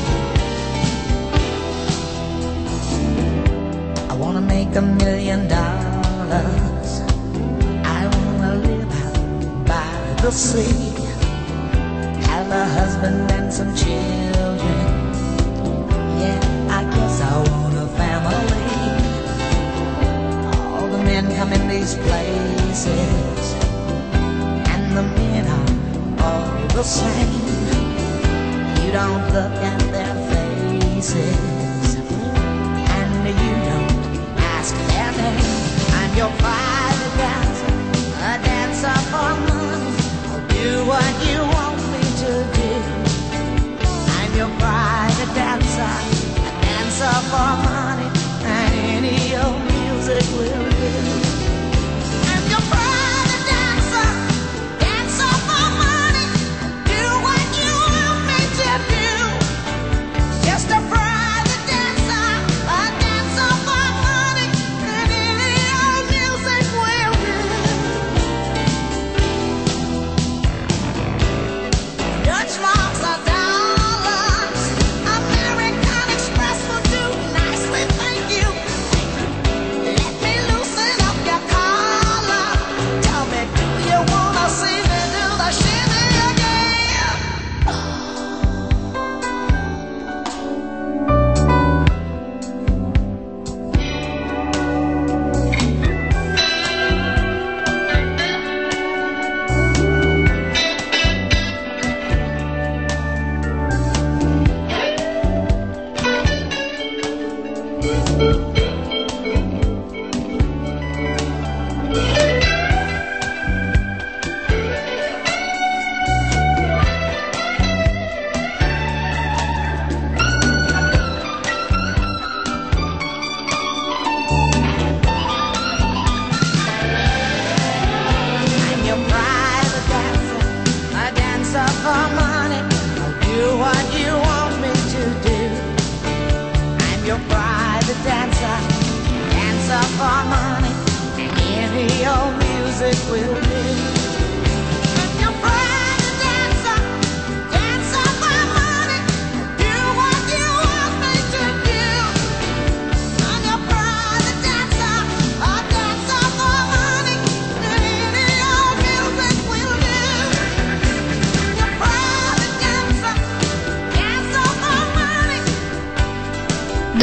I wanna make a million dollars. I wanna live out by the sea, have a husband and some children. Yeah, I guess I want a family. All the men come in these places, and the men are all the same. You don't look at their faces, and you don't ask their name. I'm your private dancer, a dancer for money. I'll do what you want me to do. I'm your private dancer, a dancer for money, and any old music will do. I'm your private dancer, dancer for money. Do what you want me to do. Just a private dancer, a dancer for money, and any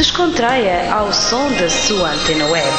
Descontraia ao som da sua antena web.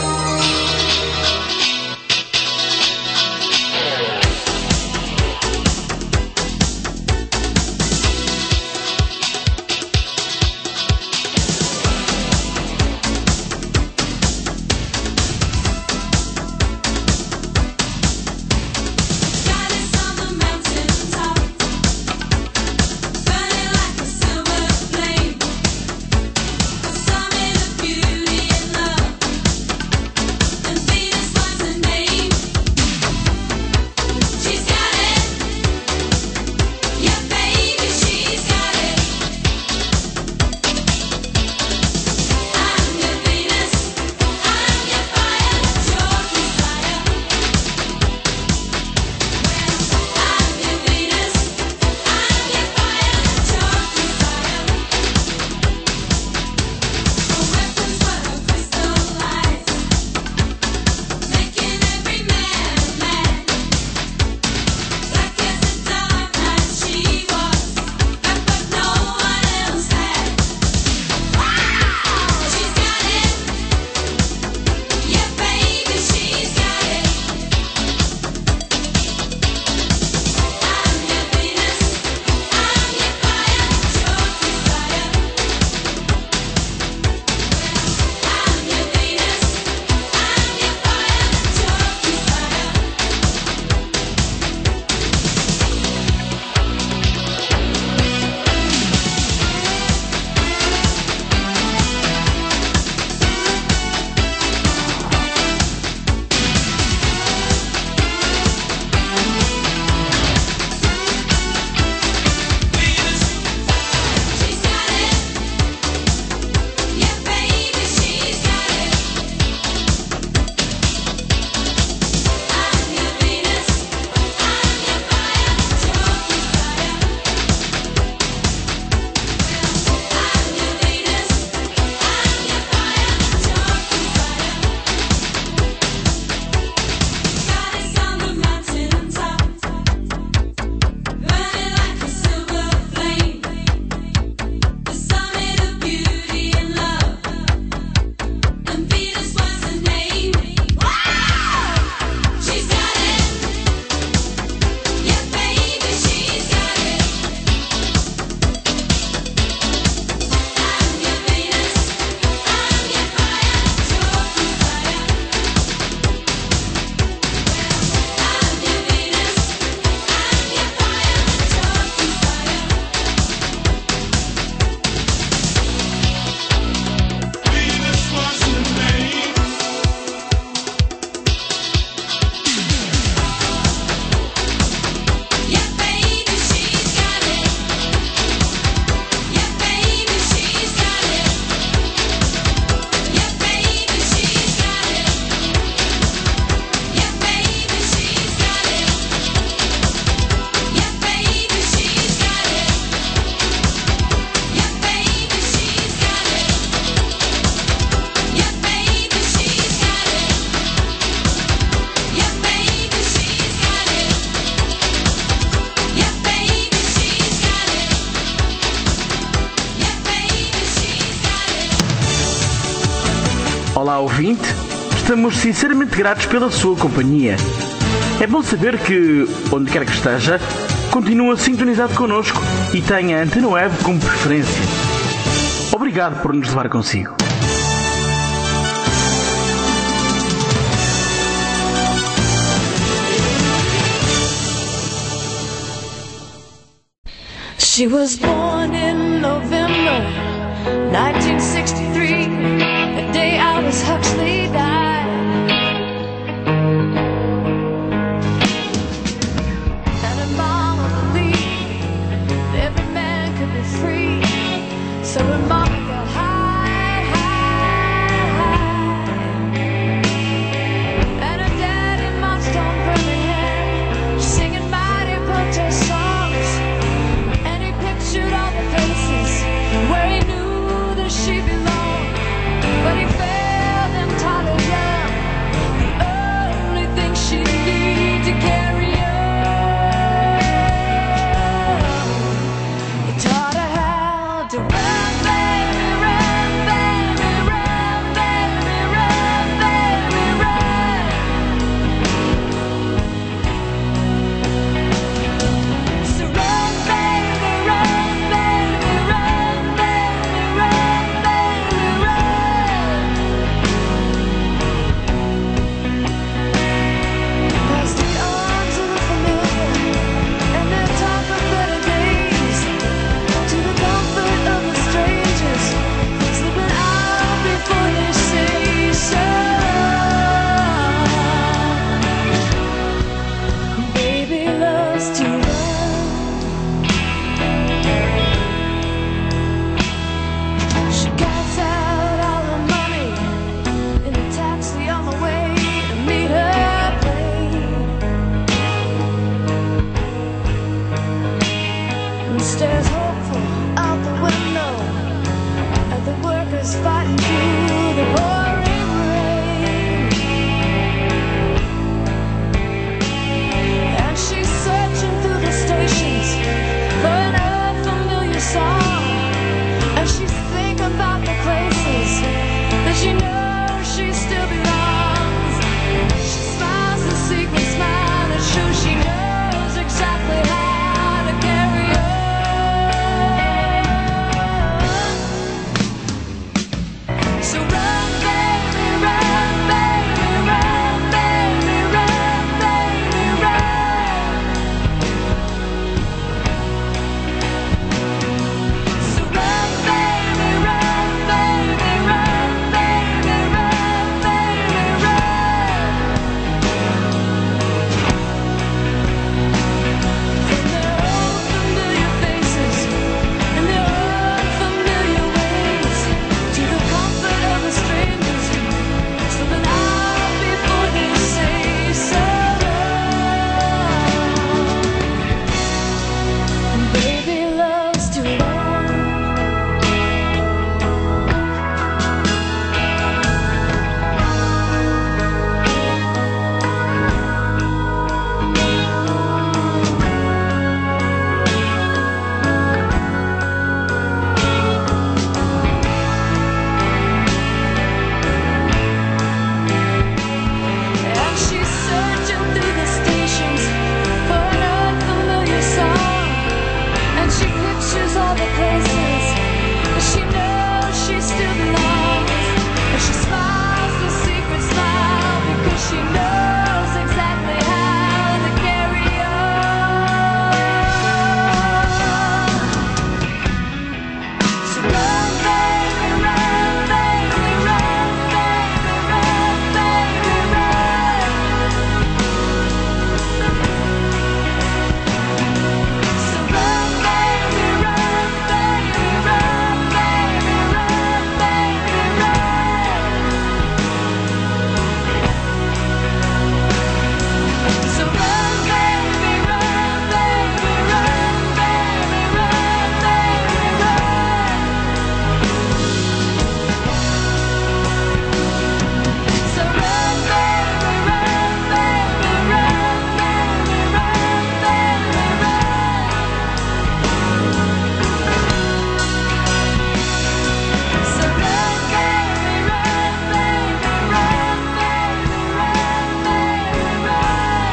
Olá, ouvinte. Estamos sinceramente gratos pela sua companhia. É bom saber que, onde quer que esteja, continua sintonizado connosco e tem a Antena Web como preferência. Obrigado por nos levar consigo. She was born in November nineteen sixty-three, the day Aldous Huxley died. And her mama believed that every man could be free, so her mama got high, high, high. And her daddy marched on Birmingham, singing mighty protest songs. Pictured all the places where he knew that she belonged, but he failed them time. stares hopeful out the window at the workers fighting through the pouring rain. And she's searching through the stations for an unfamiliar song. And she's thinking about the places that she knows she still belongs. She smiles a secret smile that shows she knows exactly how to carry on. So run, baby, run, baby, run, baby, run, baby, run. So run, baby, run, baby, run, baby, run, baby, run. From their old familiar faces and their unfamiliar ways to the comfort of the strangers, slipping out before they say so long. Baby loves to run. And she's searching through the stations for an unfamiliar song. And she pictures all the places that she knows she still belongs. And she smiles a secret smile because she knows exactly how to carry on. So run, baby, run, baby, run, baby, run, baby, run. So run, baby, run, baby, run, baby, run, baby, run. So run, baby, run, baby, run, baby, run, baby, run. So run, baby, run, baby, run, baby, run, baby, run. So run, baby, run, baby, run, baby, run, baby, run.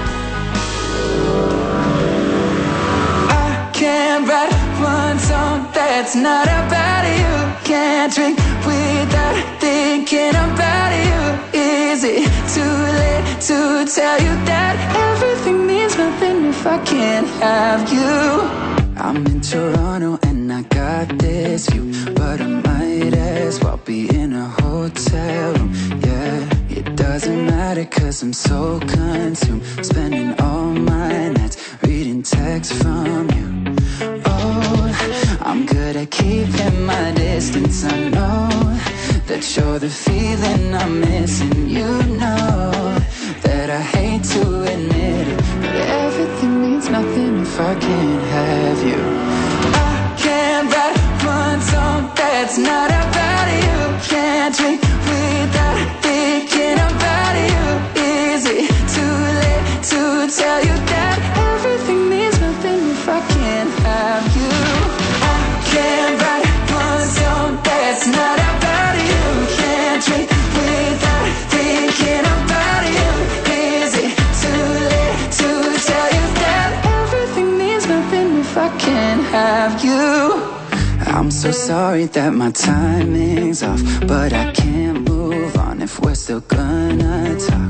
I can't write one song that's not about you. Can't drink without thinking about you. Is it too late to tell you that everything means nothing if I can't have you? I'm in Toronto and I got this view, but I might as well be in a hotel room. Yeah, it doesn't matter cause I'm so consumed, spending all my nights reading texts from you. Oh, I'm good at keeping my distance. I know that you're the feeling I'm missing. You know that I hate to admit it, but everything means nothing if I can't have you. I can't write one song that's not about you. Can't drink without thinking about you. Is it too late to tell you that everything means nothing if I can't have you? I can't write one song that's not about you. Can't drink without thinking about you. Is it too late to tell you that everything means nothing if I can't have you? I'm so sorry that my timing's off, but I can't move on if we're still gonna talk.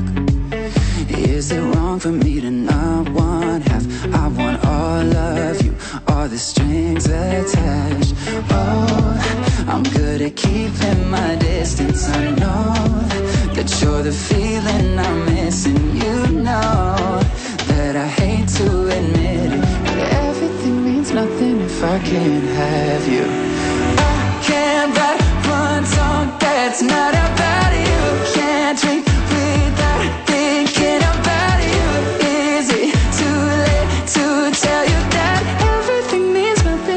Is it wrong for me to not want half? I want all of you, all the strings attached. Oh, I'm good at keeping my distance. I know that you're the feeling I'm missing. You know that I hate to admit it, but everything means nothing if I can't have you. I can't write one song that's not about you. Can't drink without thinking about you. Is it too late to tell you that everything means nothing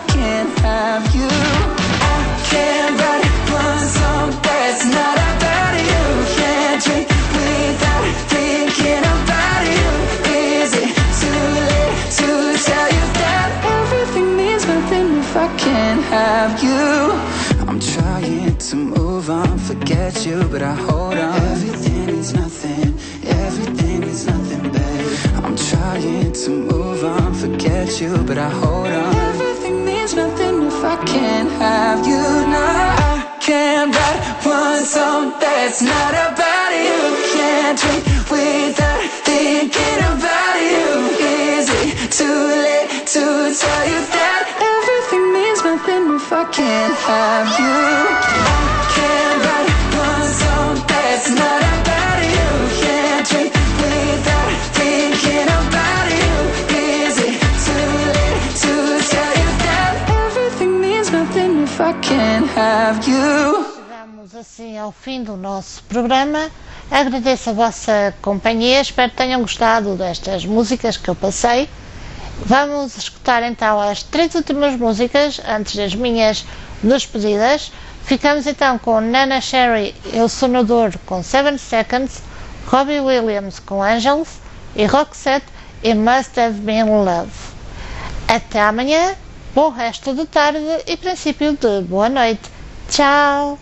can't have you. I can't write one song that's not about you. Can't drink without thinking about you. Is it too late to tell you that everything means nothing if I can't have you? I'm trying to move on, forget you, but I hold on. Everything is nothing, everything is nothing, babe. I'm trying to move on, forget you, but I hold on. Everything means nothing if I can't have you. No, I can't write one song that's not about you. Can't drink without thinking about you. Is it too late to tell you that everything means nothing if I can't have you? I can't write one song that's not about you. Can't drink without thinking about you. Is it too late to tell you that everything means nothing if I can't have you? Chegamos assim ao fim do nosso programa. Agradeço a vossa companhia, espero que tenham gostado destas músicas que eu passei. Vamos escutar então as três últimas músicas antes das minhas despedidas. Ficamos então com Nana Cherry e o Sonador com seven seconds, Robbie Williams com Angels e Roxette e Must Have Been Love. Até amanhã, bom resto de tarde e princípio de boa noite. Tchau!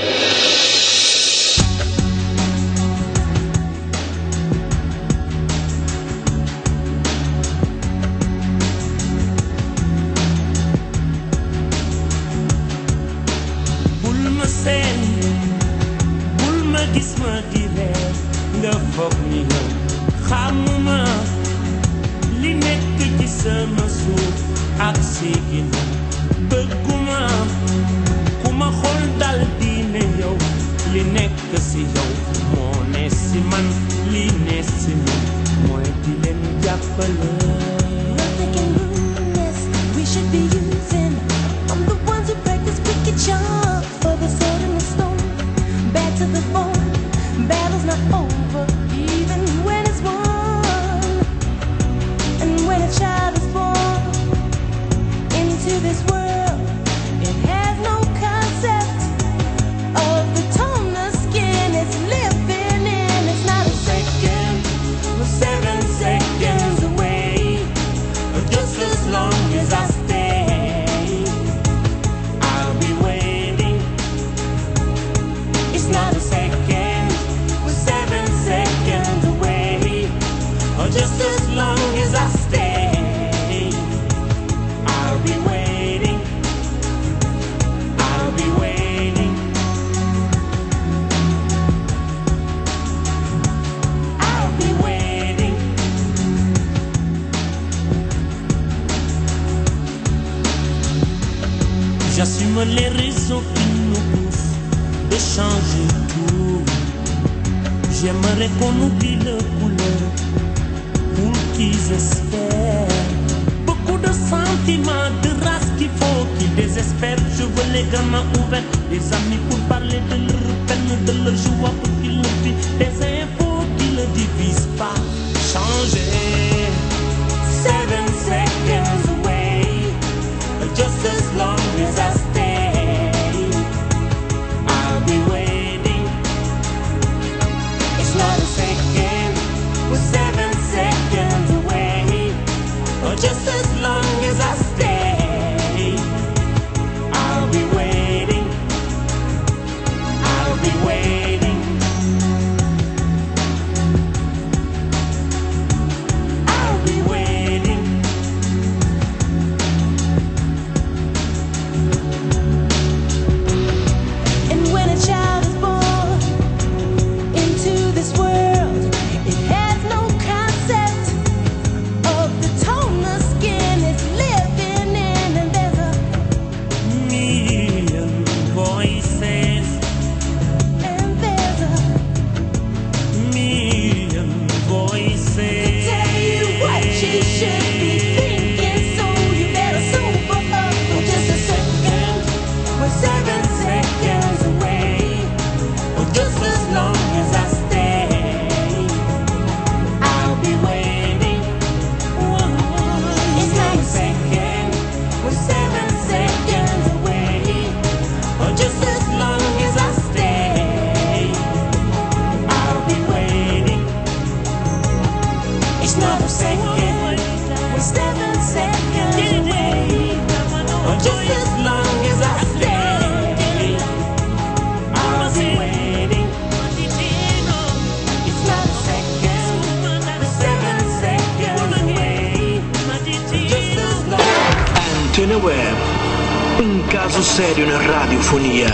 bul ma gis ma di reer nga foog ni yow xamuma li nekk ci sama suuf ak si ginnaaw bëgguma ku ma xool dal di ne yow li nekk si yow moo ne si man li ne si man mooy di leen jàppale. We should be using. I'm the ones who practice wicked charm for the sword and the stone. Back to the bone. Battle's not over, even when it's won. And when a child is born into this world, it has no concept of the tone of skin it's living in. It's not a second, We're seven seconds away, or just as long as I stay, I'll be waiting. It's not a second, we're seven seconds away, or just as long as I stay, I'll be waiting. I'll be waiting. I'll be waiting. J'assume les raisons qui nous poussent de changer tout. J'aimerais qu'on oublie le couleur pour qu'ils espèrent. Beaucoup de sentiments, de race qu'il faut qu'ils désespèrent. Je veux les gamins ouverts, des amis pour parler de leur peine, de leur joie pour qu'ils le vivent, des infos qui ne divisent pas. Changer. Seven seconds away, just as long as I stay, I'll be waiting. It's not a second, we're seven seconds away, or just as long as I stay, I'll be waiting. I'll be waiting. I'll be waiting. and when a child is born into this world, it has no concept of the tone of skin it's living in. And there's a Million voices, and there's a million voices. tell you what you should be thinking, so you better sober up for just a second. We're seven seconds away, or just as long as I stay, I'll be waiting. It's One like second, we're seven just as long as I stay. I'll be waiting. It's not a second, seven seconds away. Just as long. Antena Web, un caso serio na radiofonia.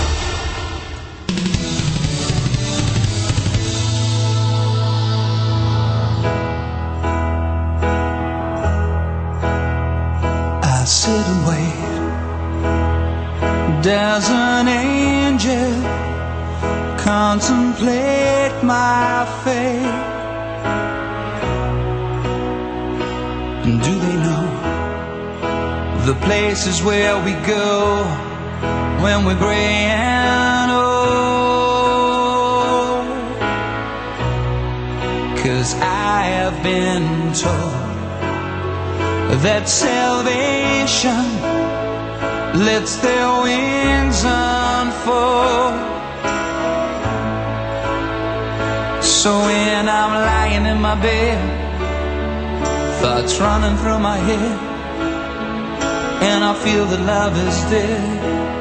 I sit and wait. Does an angel contemplate my fate? And do they know the places where we go when we're gray and old? 'Cause I have been told that salvation lets their wings unfold. So when I'm lying in my bed, thoughts running through my head, and I feel that love is dead,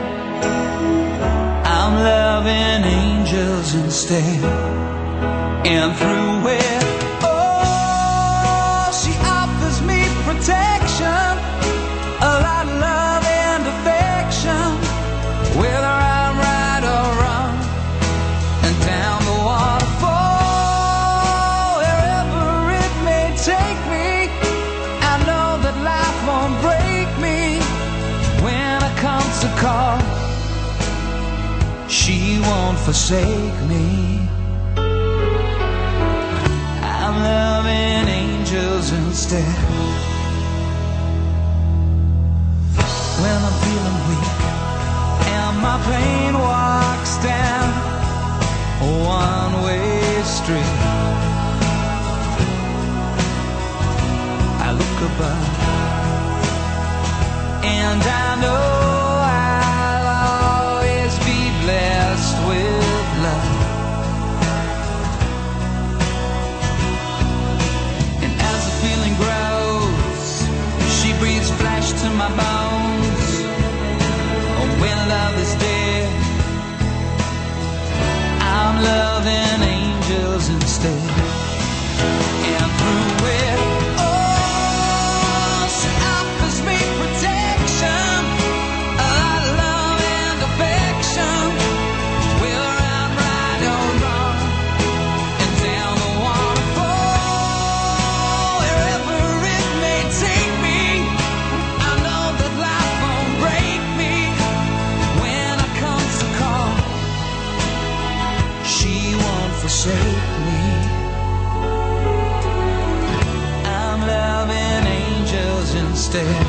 I'm loving angels instead. And through it, oh, she offers me protection, a lot of love and affection, whether I'm right or wrong, and down the waterfall, wherever it may take me, I know that life won't break me. When it comes to call, she won't forsake me. I'm loving angels instead. When I'm feeling weak and my pain walks down a one-way street, I look above and I know I'll always be blessed with love. And as the feeling grows, she breathes flesh to my bones. Oh, when love is dead, I'm loving angels instead. And through it, oh, she offers me protection, a lot of love and affection, whether I'm right or wrong, and down the waterfall, wherever it may take me, I know that life won't break me. When it comes to call, she won't forsake me. I'm loving angels instead.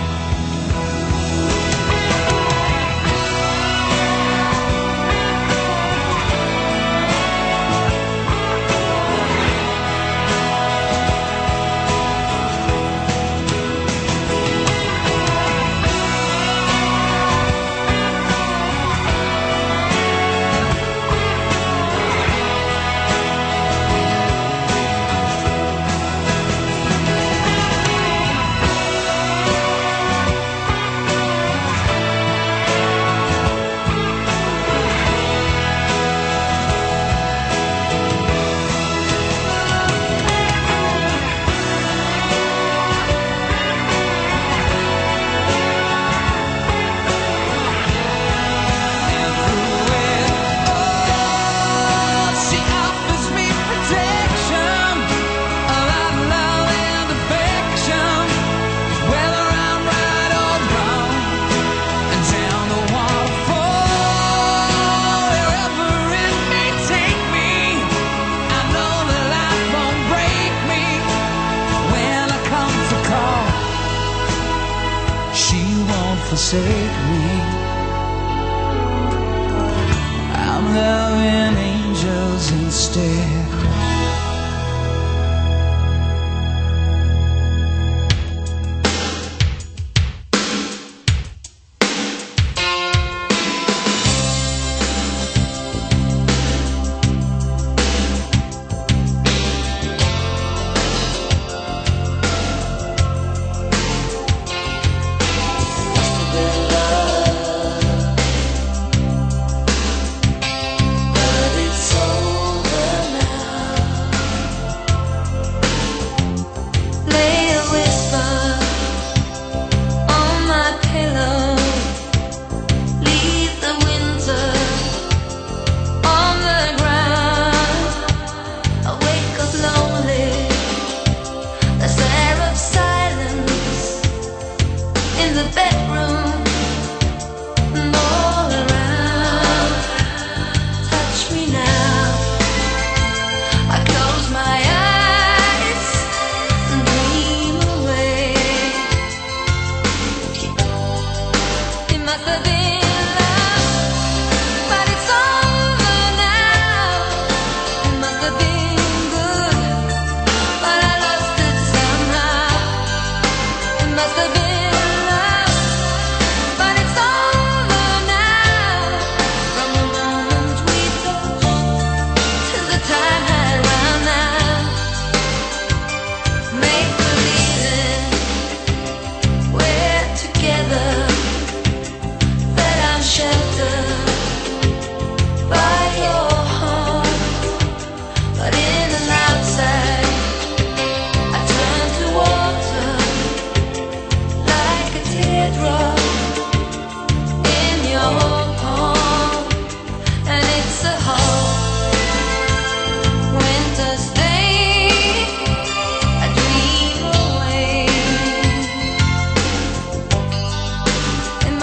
She offers me protection, a lot of love and affection, whether I'm right or wrong, and down the waterfall, wherever it may take me, I know that life won't break me. When I come to call, she won't forsake me. I'm loving angels instead. Yesterday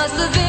was living